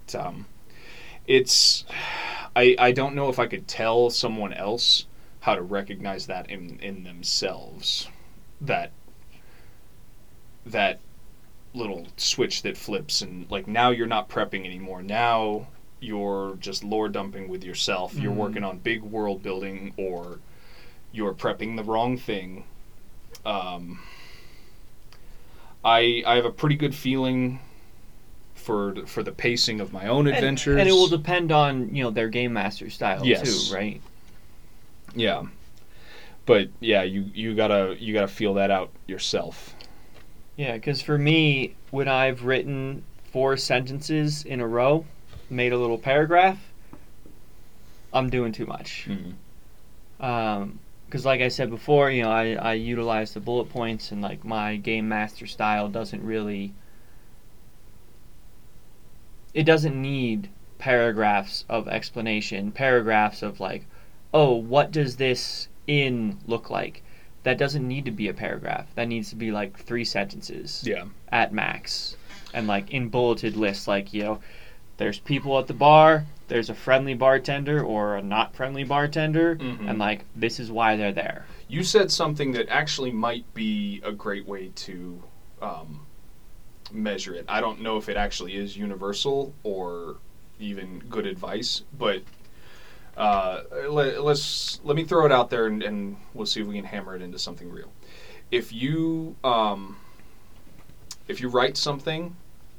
S1: I don't know if I could tell someone else how to recognize that in themselves. That little switch that flips and like now you're not prepping anymore. Now you're just lore dumping with yourself. You're working on big world building, or you're prepping the wrong thing. I have a pretty good feeling for the pacing of my own adventures,
S2: and it will depend on, you know, their game master style too, right?
S1: Yeah, but yeah, you gotta feel that out yourself.
S2: Yeah, because for me, when I've written 4 sentences in a row, made a little paragraph, I'm doing too much. Because like I said before, you know, I utilize the bullet points, and like my game master style doesn't need paragraphs of explanation, paragraphs of like, oh, what does this inn look like? That doesn't need to be a paragraph. That needs to be like 3 sentences at max. And like in bulleted lists, like, you know, there's people at the bar, there's a friendly bartender or a not friendly bartender, and like this is why they're there.
S1: You said something that actually might be a great way to measure it. I don't know if it actually is universal or even good advice, but let me throw it out there and we'll see if we can hammer it into something real. If you write something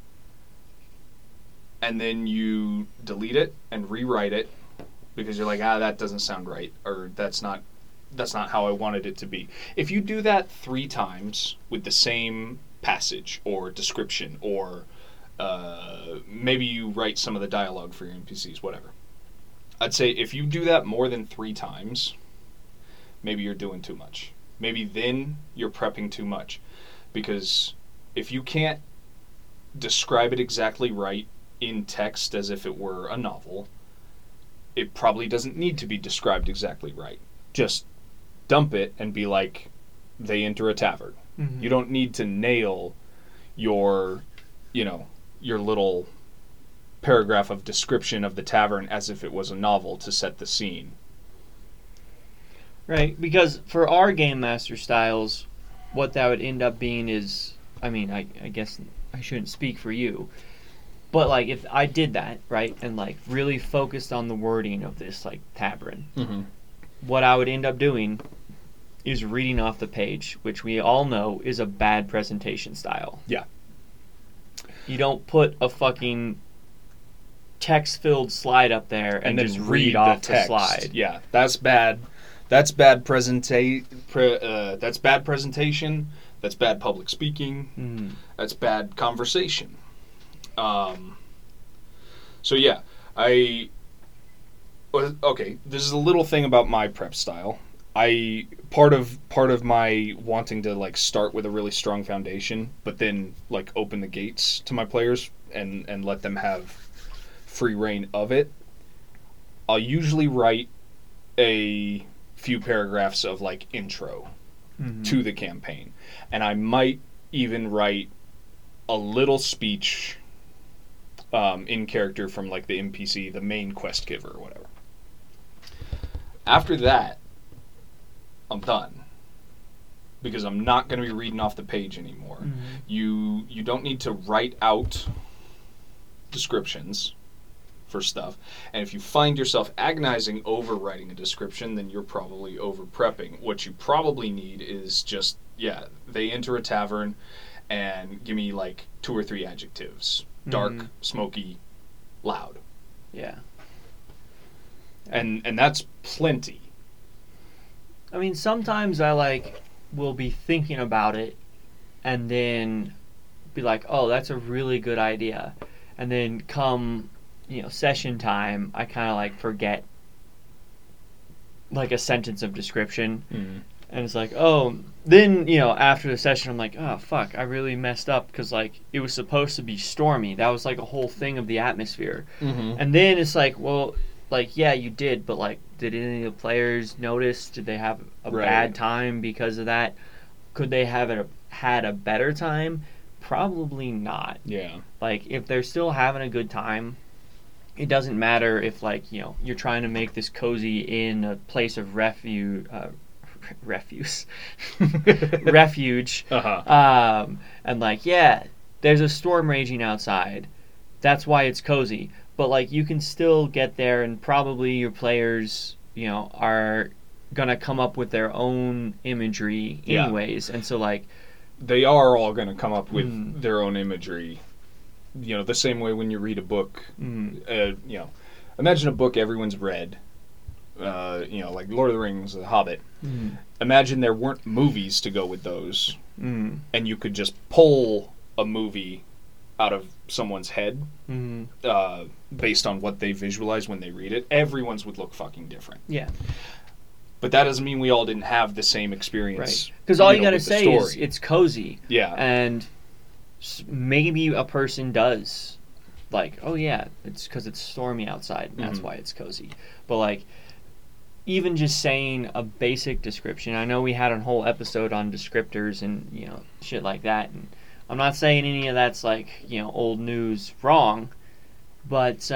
S1: and then you delete it and rewrite it because you're like, that doesn't sound right, or that's not how I wanted it to be. If you do that 3 times with the same passage or description, or maybe you write some of the dialogue for your NPCs, whatever. I'd say if you do that more than 3 times, maybe you're doing too much. Maybe then you're prepping too much. Because if you can't describe it exactly right in text as if it were a novel, it probably doesn't need to be described exactly right. Just dump it and be like, they enter a tavern. You don't need to nail your, you know, your little paragraph of description of the tavern as if it was a novel to set the scene.
S2: Right, because for our game master styles, what that would end up being is, I mean, I guess I shouldn't speak for you, but like if I did that, right, and like really focused on the wording of this like tavern, what I would end up doing is reading off the page, which we all know is a bad presentation style.
S1: Yeah.
S2: You don't put a fucking text-filled slide up there and
S1: then
S2: just read off the
S1: text.
S2: slide.
S1: Yeah, that's bad. That's bad that's bad presentation. That's bad public speaking.
S2: Mm.
S1: That's bad conversation. So yeah, okay. This is a little thing about my prep style. Part of my wanting to like start with a really strong foundation, but then like open the gates to my players and let them have free reign of it. I'll usually write a few paragraphs of like intro to the campaign, and I might even write a little speech in character from like the NPC, the main quest giver or whatever. After that, I'm done, because I'm not going to be reading off the page anymore. You don't need to write out descriptions for stuff, and if you find yourself agonizing over writing a description, then you're probably over prepping. What you probably need is just, they enter a tavern and give me like 2 or 3 adjectives: dark, smoky, loud.
S2: Yeah.
S1: And that's plenty.
S2: I mean, sometimes I will be thinking about it and then be like, oh, that's a really good idea. And then come, session time, I kind of forget like a sentence of description. And it's like, oh, then, after the session, I'm like, oh, fuck, I really messed up because, it was supposed to be stormy. That was, a whole thing of the atmosphere. And then it's like, well, yeah, you did, but, did any of the players notice? Did they have a bad time because of that? Could they have had a better time? Probably not.
S1: Yeah.
S2: If they're still having a good time, it doesn't matter if, you're trying to make this cozy in a place of refuge. And there's a storm raging outside. That's why it's cozy. But you can still get there, and probably your players, are gonna come up with their own imagery anyways. And so
S1: they are all gonna come up with their own imagery. The same way when you read a book. Imagine a book everyone's read. Like Lord of the Rings, The Hobbit. Imagine there weren't movies to go with those, and you could just pull a movie out of someone's head based on what they visualize when they read it. Everyone's would look fucking different.
S2: Yeah.
S1: But that doesn't mean we all didn't have the same experience.
S2: Right. Because all you got to say is it's cozy.
S1: Yeah.
S2: And maybe a person does oh yeah, it's because it's stormy outside and that's why it's cozy. But even just saying a basic description. I know we had a whole episode on descriptors and shit like that, and I'm not saying any of that's old news wrong, but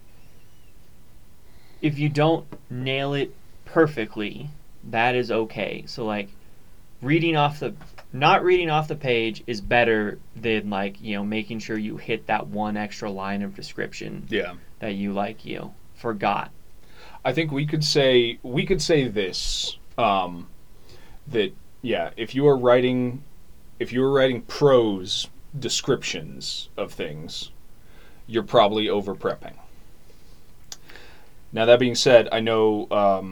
S2: if you don't nail it perfectly, that is okay. So not reading off the page is better than making sure you hit that one extra line of description that you forgot.
S1: I think we could say this, that if you were writing prose descriptions of things, you're probably over prepping. Now that being said, I know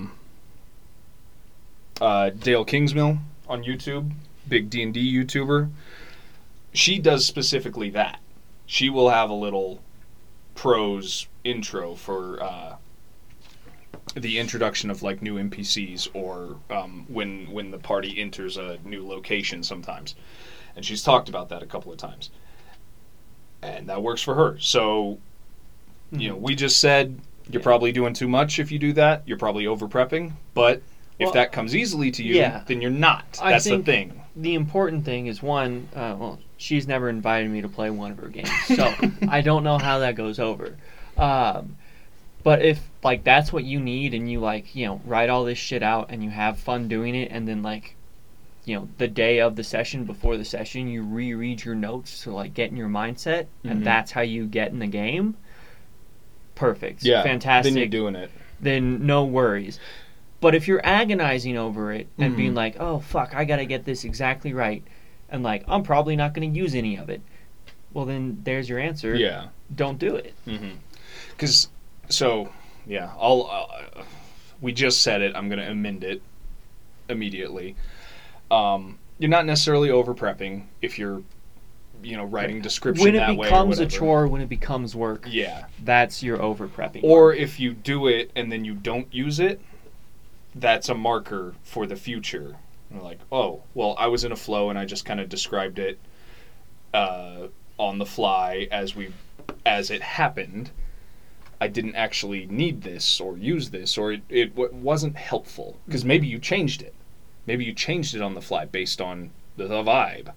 S1: Dale Kingsmill on YouTube, big D&D YouTuber, she does specifically that. She will have a little prose intro for the introduction of new NPCs or when the party enters a new location sometimes. And she's talked about that a couple of times. And that works for her. So, we just said you're probably doing too much if you do that. You're probably over prepping. But if that comes easily to you, then you're not. That's the thing.
S2: The important thing is, one, she's never invited me to play one of her games. So I don't know how that goes over. But if that's what you need and you write all this shit out and you have fun doing it, and then the day of the session, before the session, you reread your notes to get in your mindset, and that's how you get in the game. Perfect.
S1: Yeah.
S2: Fantastic.
S1: Then you're doing it.
S2: Then no worries. But if you're agonizing over it and being oh fuck, I gotta get this exactly right, and I'm probably not gonna use any of it, well then there's your answer.
S1: Yeah.
S2: Don't do it.
S1: Because, so, yeah, we just said it. I'm going to amend it immediately. You're not necessarily over prepping if you're, writing description
S2: When it
S1: that way or
S2: becomes a
S1: whatever.
S2: chore, when it becomes work,
S1: Yeah.
S2: that's your over prepping.
S1: Or if you do it and then you don't use it, that's a marker for the future. You're like, oh, well, I was in a flow and I just kind of described it on the fly as it happened. I didn't actually need this or use this, or it wasn't helpful because maybe you changed it. Maybe you changed it on the fly based on the vibe.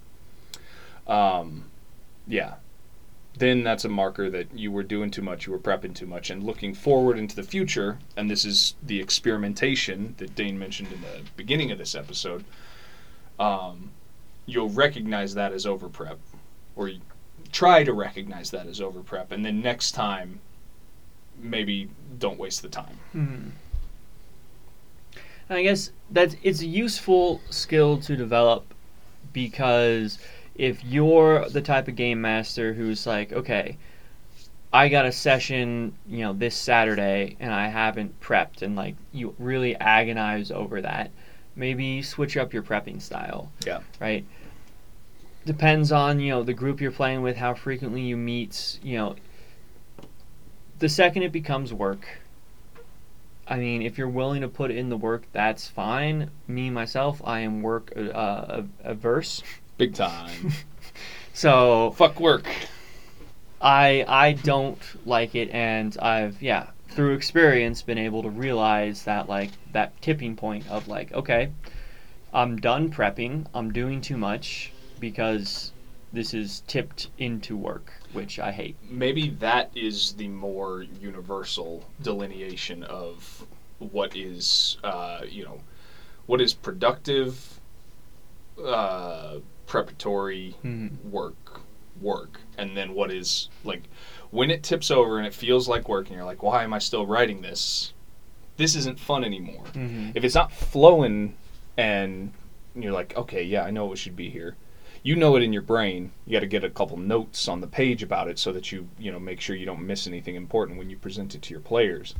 S1: Yeah. Then that's a marker that you were doing too much, you were prepping too much, and looking forward into the future, and this is the experimentation that Dane mentioned in the beginning of this episode, you'll recognize that as over prep, or you try to recognize that as over prep, and then next time, maybe don't waste the time.
S2: Mm-hmm. I guess it's a useful skill to develop because if you're the type of game master who's like, okay, I got a session, this Saturday and I haven't prepped, and like you really agonize over that, maybe switch up your prepping style.
S1: Yeah.
S2: Right? Depends on, the group you're playing with, how frequently you meet, the second it becomes work. I mean, if you're willing to put in the work, that's fine. Me, myself, I am work averse.
S1: Big time.
S2: So
S1: Fuck work.
S2: I don't like it, and I've through experience been able to realize that that tipping point of okay, I'm done prepping. I'm doing too much because this is tipped into work, which I hate.
S1: Maybe that is the more universal delineation of what is what is productive preparatory work, and then what is when it tips over and it feels like work and you're like, why am I still writing this isn't fun anymore. If it's not flowing and you're like, okay, yeah, I know what should be here, you know it in your brain, you got to get a couple notes on the page about it so that you make sure you don't miss anything important when you present it to your players.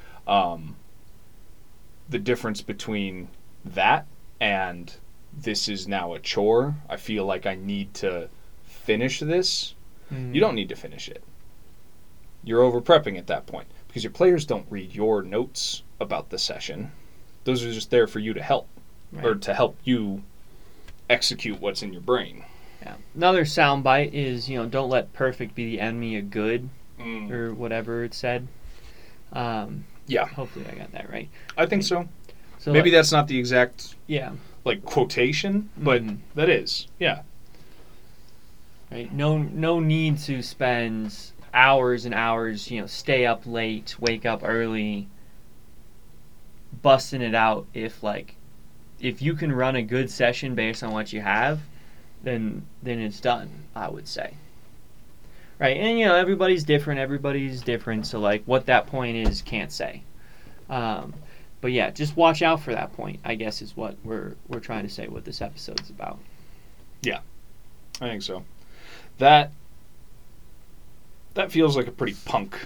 S1: The difference between that and this is now a chore, I feel like I need to finish this. You don't need to finish it. You're over prepping at that point because your players don't read your notes about the session. Those are just there for you to help, or to help you execute what's in your brain.
S2: Yeah. Another soundbite is, don't let perfect be the enemy of good, or whatever it said.
S1: Yeah.
S2: Hopefully I got that right.
S1: I think so.
S2: So
S1: maybe that's not the exact quotation, but that is. Yeah.
S2: Right. No need to spend hours and hours, stay up late, wake up early, busting it out. If you can run a good session based on what you have, then it's done, I would say. Right. And everybody's different, so what that point is, can't say. But yeah, just watch out for that point, I guess, is what we're trying to say what this episode's about.
S1: Yeah. I think so. That feels like a pretty punk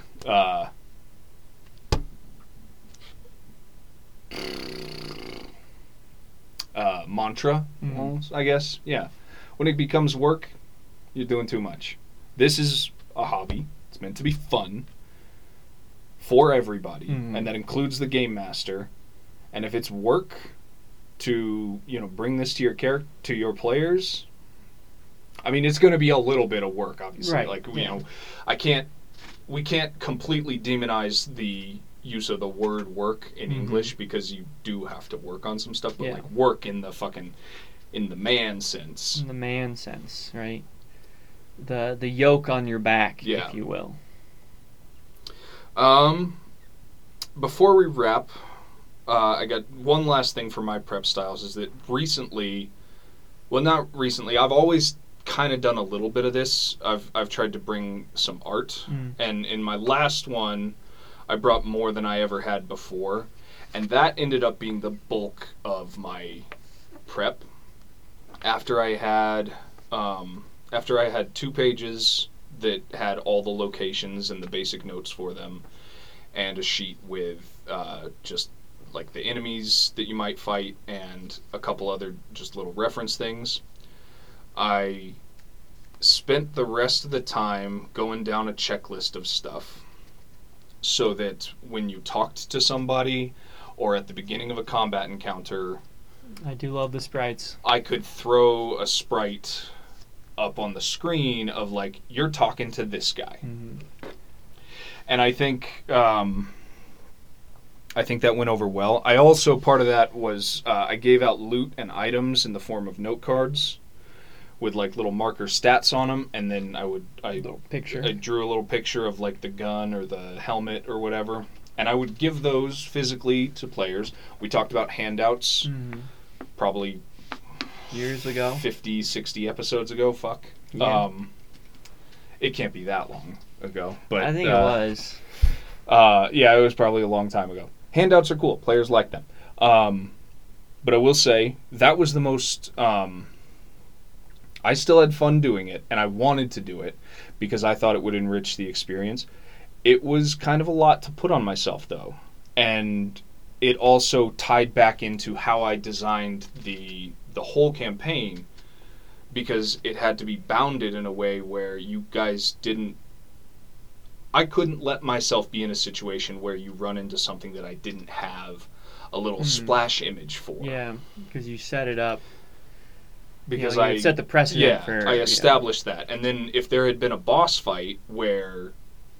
S1: mantra, almost, I guess. Yeah. When it becomes work, you're doing too much. This is a hobby. It's meant to be fun for everybody, and that includes the game master. And if it's work to, bring this to your players, I mean, it's going to be a little bit of work, obviously.
S2: Right.
S1: We can't completely demonize the use of the word work in English, because you do have to work on some stuff, but work in the man sense.
S2: In the man sense, right? The yoke on your back, if you will.
S1: Before we wrap, I got one last thing for my prep styles, is that not recently, I've always kind of done a little bit of this. I've tried to bring some art, and in my last one, I brought more than I ever had before, and that ended up being the bulk of my prep. After I had 2 pages that had all the locations and the basic notes for them, and a sheet with just like the enemies that you might fight and a couple other just little reference things. I spent the rest of the time going down a checklist of stuff so that when you talked to somebody or at the beginning of a combat encounter,
S2: I do love the sprites.
S1: I could throw a sprite up on the screen of like, you're talking to this guy. And I think that went over well. I also, part of that was I gave out loot and items in the form of note cards with like little marker stats on them, and then I drew a little picture of like the gun or the helmet or whatever, and I would give those physically to players. We talked about handouts probably
S2: years ago,
S1: 50, 60 episodes ago. Fuck.
S2: Yeah.
S1: It can't be that long ago, but
S2: I think it was.
S1: Yeah, it was probably a long time ago. Handouts are cool. Players like them. But I will say, that was the most... I still had fun doing it, and I wanted to do it, because I thought it would enrich the experience. It was kind of a lot to put on myself, though. And it also tied back into how I designed the whole campaign, because it had to be bounded in a way where you guys didn't... I couldn't let myself be in a situation where you run into something that I didn't have a little splash image for.
S2: Yeah, because you set it up.
S1: Because
S2: I set the precedent for...
S1: I established that. And then if there had been a boss fight where,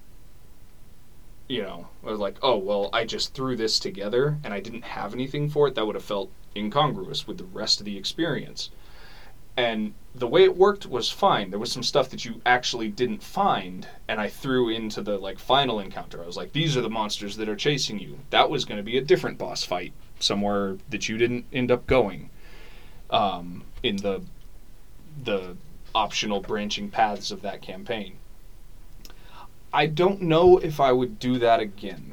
S1: I was like, oh, well, I just threw this together and I didn't have anything for it, that would have felt incongruous with the rest of the experience. And the way it worked was fine. There was some stuff that you actually didn't find, and I threw into the final encounter. I was like, these are the monsters that are chasing you. That was going to be a different boss fight somewhere that you didn't end up going in the optional branching paths of that campaign. I don't know if I would do that again.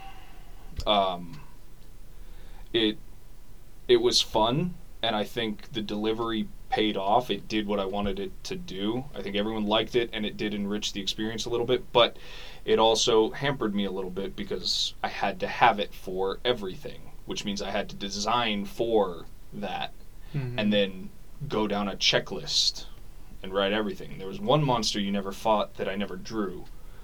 S1: It was fun, and I think the delivery paid off. It did what I wanted it to do. I think everyone liked it, and it did enrich the experience a little bit, but it also hampered me a little bit because I had to have it for everything, which means I had to design for that and then go down a checklist and write everything. There was one monster you never fought that I never drew,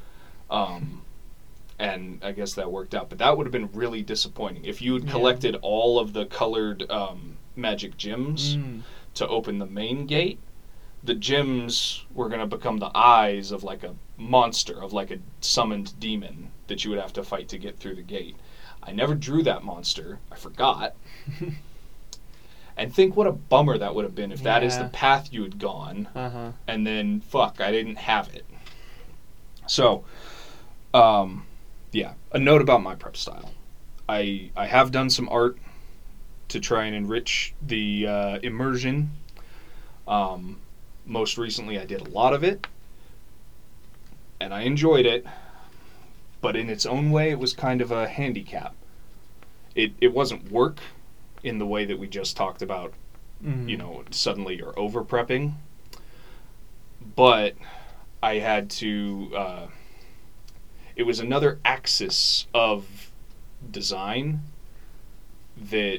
S1: and I guess that worked out, but that would have been really disappointing. If you had collected all of the colored magic gems to open the main gate, the gems were going to become the eyes of like a monster, of like a summoned demon that you would have to fight to get through the gate. I never drew that monster. I forgot. And think what a bummer that would have been if that is the path you had gone, and then, fuck, I didn't have it. So, a note about my prep style. I have done some art to try and enrich the immersion. Most recently I did a lot of it, and I enjoyed it, but in its own way it was kind of a handicap. It wasn't work in the way that we just talked about, suddenly you're over prepping, but I had to, it was another axis of design that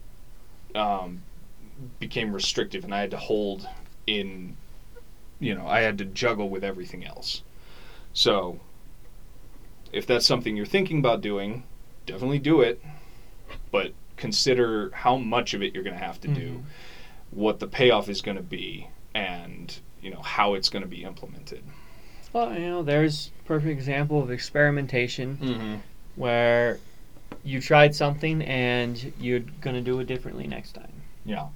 S1: became restrictive, and I had to hold in, I had to juggle with everything else. So, if that's something you're thinking about doing, definitely do it, but consider how much of it you're going to have to do, what the payoff is going to be, and, how it's going to be implemented.
S2: Well, there's a perfect example of experimentation where you tried something and you're going to do it differently next time.
S1: Yeah.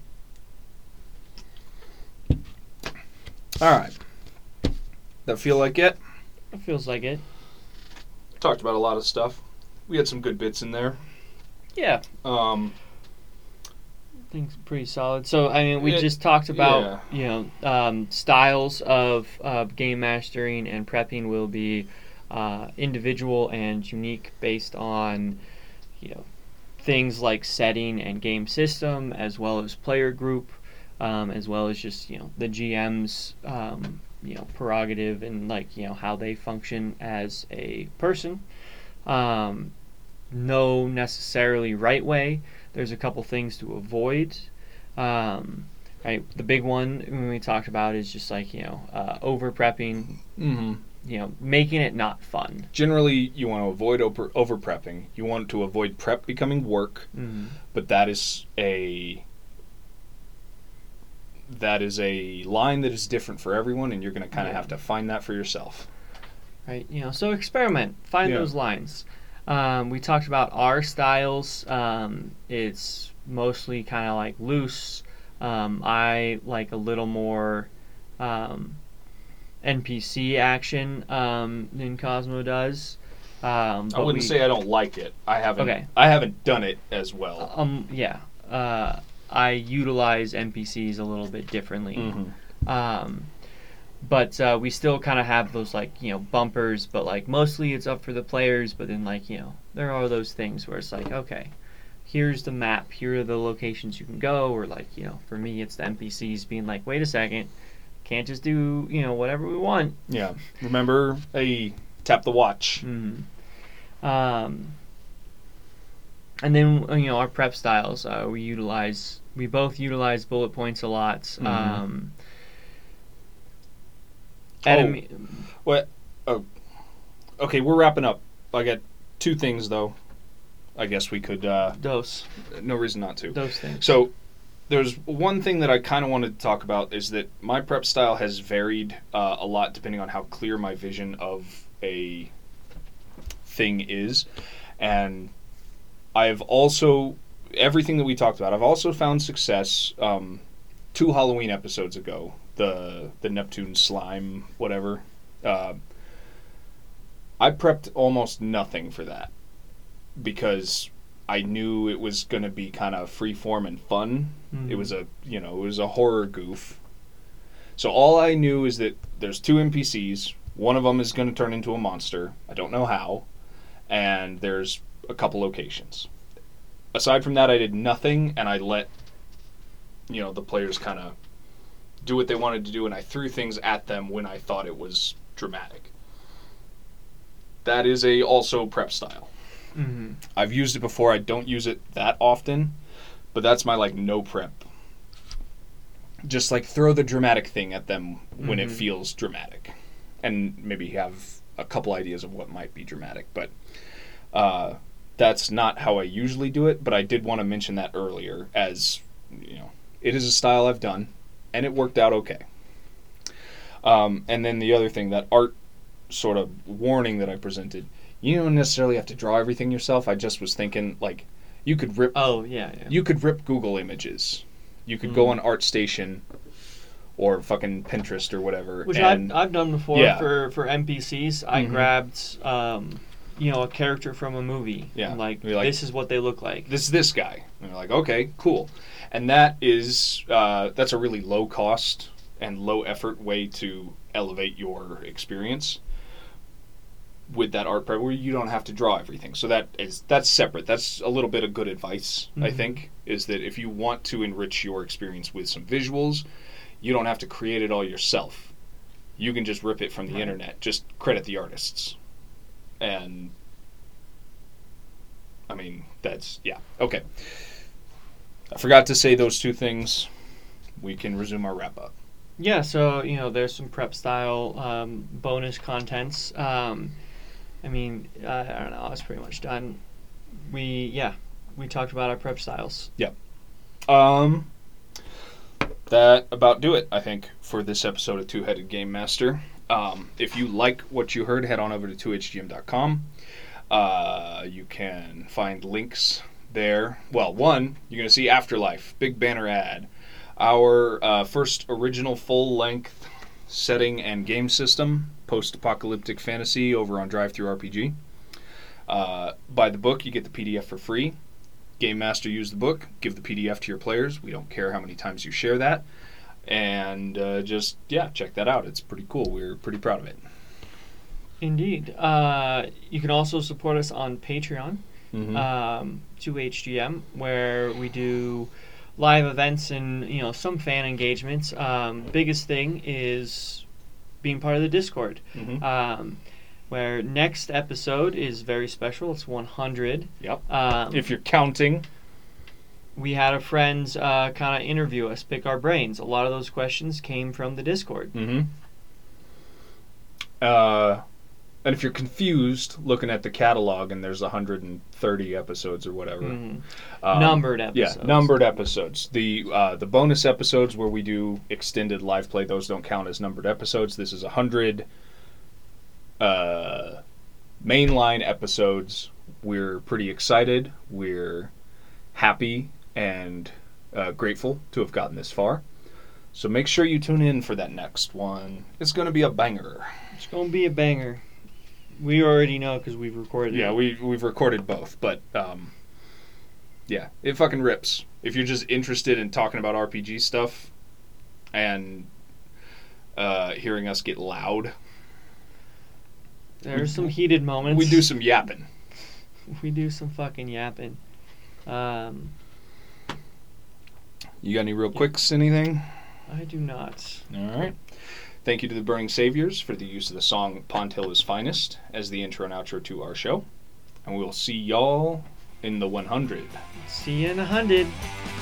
S1: All right. That feel like it?
S2: It feels like it.
S1: Talked about a lot of stuff. We had some good bits in there.
S2: Yeah. I think it's pretty solid. So, we just talked about, styles of game mastering and prepping will be individual and unique based on, things like setting and game system, as well as player group, as well as just, the GM's prerogative and how they function as a person. No necessarily right way. There's a couple things to avoid. Right, the big one when we talked about is just over prepping.
S1: Mm-hmm.
S2: Making it not fun.
S1: Generally, you want to avoid over prepping. You want to avoid prep becoming work, but that is a line that is different for everyone, and you're going to kind of have to find that for yourself.
S2: Right. So experiment. Find those lines. We talked about our styles. It's mostly kind of loose. I like a little more NPC action than Cosmo does.
S1: I wouldn't say I don't like it. I haven't done it as well.
S2: I utilize NPCs a little bit differently.
S1: Mm-hmm.
S2: But we still kind of have those bumpers, but mostly it's up for the players. But then there are those things where it's okay, here's the map, here are the locations you can go, or for me it's the NPCs being wait a second, can't just do whatever we want.
S1: Yeah, remember, tap the watch.
S2: Mm-hmm. And then our prep styles, we both utilize bullet points a lot.
S1: Mm-hmm. Okay, we're wrapping up. I got two things though. I guess we could
S2: dose.
S1: No reason not to.
S2: Those things.
S1: So there's one thing that I kind of wanted to talk about is that my prep style has varied a lot depending on how clear my vision of a thing is, and I've also, everything that we talked about, I've also found success 2 Halloween episodes ago, the Neptune slime whatever. I prepped almost nothing for that because I knew it was going to be kind of freeform and fun. Mm-hmm. It was a horror goof. So all I knew is that there's 2 NPCs. One of them is going to turn into a monster. I don't know how. And there's a couple locations. Aside from that, I did nothing, and I let the players kind of do what they wanted to do, and I threw things at them when I thought it was dramatic. That is also prep style.
S2: Mm-hmm.
S1: I've used it before. I don't use it that often, but that's my no prep. Just throw the dramatic thing at them when it feels dramatic, and maybe have a couple ideas of what might be dramatic, but that's not how I usually do it. But I did want to mention that earlier, as it is a style I've done, and it worked out okay. And then the other thing, that art sort of warning that I presented, you don't necessarily have to draw everything yourself. I just was thinking, you could rip.
S2: Oh yeah.
S1: You could rip Google Images. You could go on ArtStation or fucking Pinterest or whatever.
S2: Which I've done before for NPCs. I grabbed a character from a movie.
S1: Yeah.
S2: And this is what they look like.
S1: This is this guy. And you're okay, cool. And that is that's a really low cost and low effort way to elevate your experience with that art prep, where you don't have to draw everything. So that's separate. That's a little bit of good advice, I think, is that if you want to enrich your experience with some visuals, you don't have to create it all yourself. You can just rip it from the internet. Just credit the artists. And I mean, okay. I forgot to say those 2 things. We can resume our wrap up.
S2: Yeah, so there's some prep style bonus contents. I don't know. I was pretty much done. We talked about our prep styles.
S1: Yep. That about do it, I think, for this episode of Two-Headed Game Master. If you like what you heard, head on over to 2hgm.com. You can find links there. Well, one, you're going to see Afterlife, big banner ad. Our first original full-length setting and game system, post-apocalyptic fantasy, over on DriveThruRPG. Buy the book, you get the PDF for free. Game Master use the book, give the PDF to your players. We don't care how many times you share that. And check that out. It's pretty cool. We're pretty proud of it.
S2: Indeed. You can also support us on Patreon, 2HGM, where we do live events and some fan engagements. Biggest thing is being part of the Discord.
S1: Mm-hmm.
S2: Where next episode is very special. It's 100.
S1: Yep. If you're counting.
S2: We had our friends kind of interview us, pick our brains. A lot of those questions came from the Discord.
S1: Mm-hmm. And if you're confused looking at the catalog and there's 130 episodes or whatever.
S2: Mm-hmm. Numbered episodes.
S1: Yeah, numbered episodes. The bonus episodes where we do extended live play, those don't count as numbered episodes. This is 100 mainline episodes. We're pretty excited. We're happy and grateful to have gotten this far. So make sure you tune in for that next one. It's going to be a banger.
S2: It's going to be a banger. We already know because we've recorded it.
S1: Yeah, we've recorded both, but yeah, it fucking rips. If you're just interested in talking about RPG stuff and hearing us get loud.
S2: There's some heated moments.
S1: We do some yapping.
S2: We do some fucking yapping.
S1: You got any real quicks, anything?
S2: I do not.
S1: All right. Thank you to the Burning Saviors for the use of the song Pond Hill is Finest as the intro and outro to our show. And we'll see y'all in the 100.
S2: See you in 100.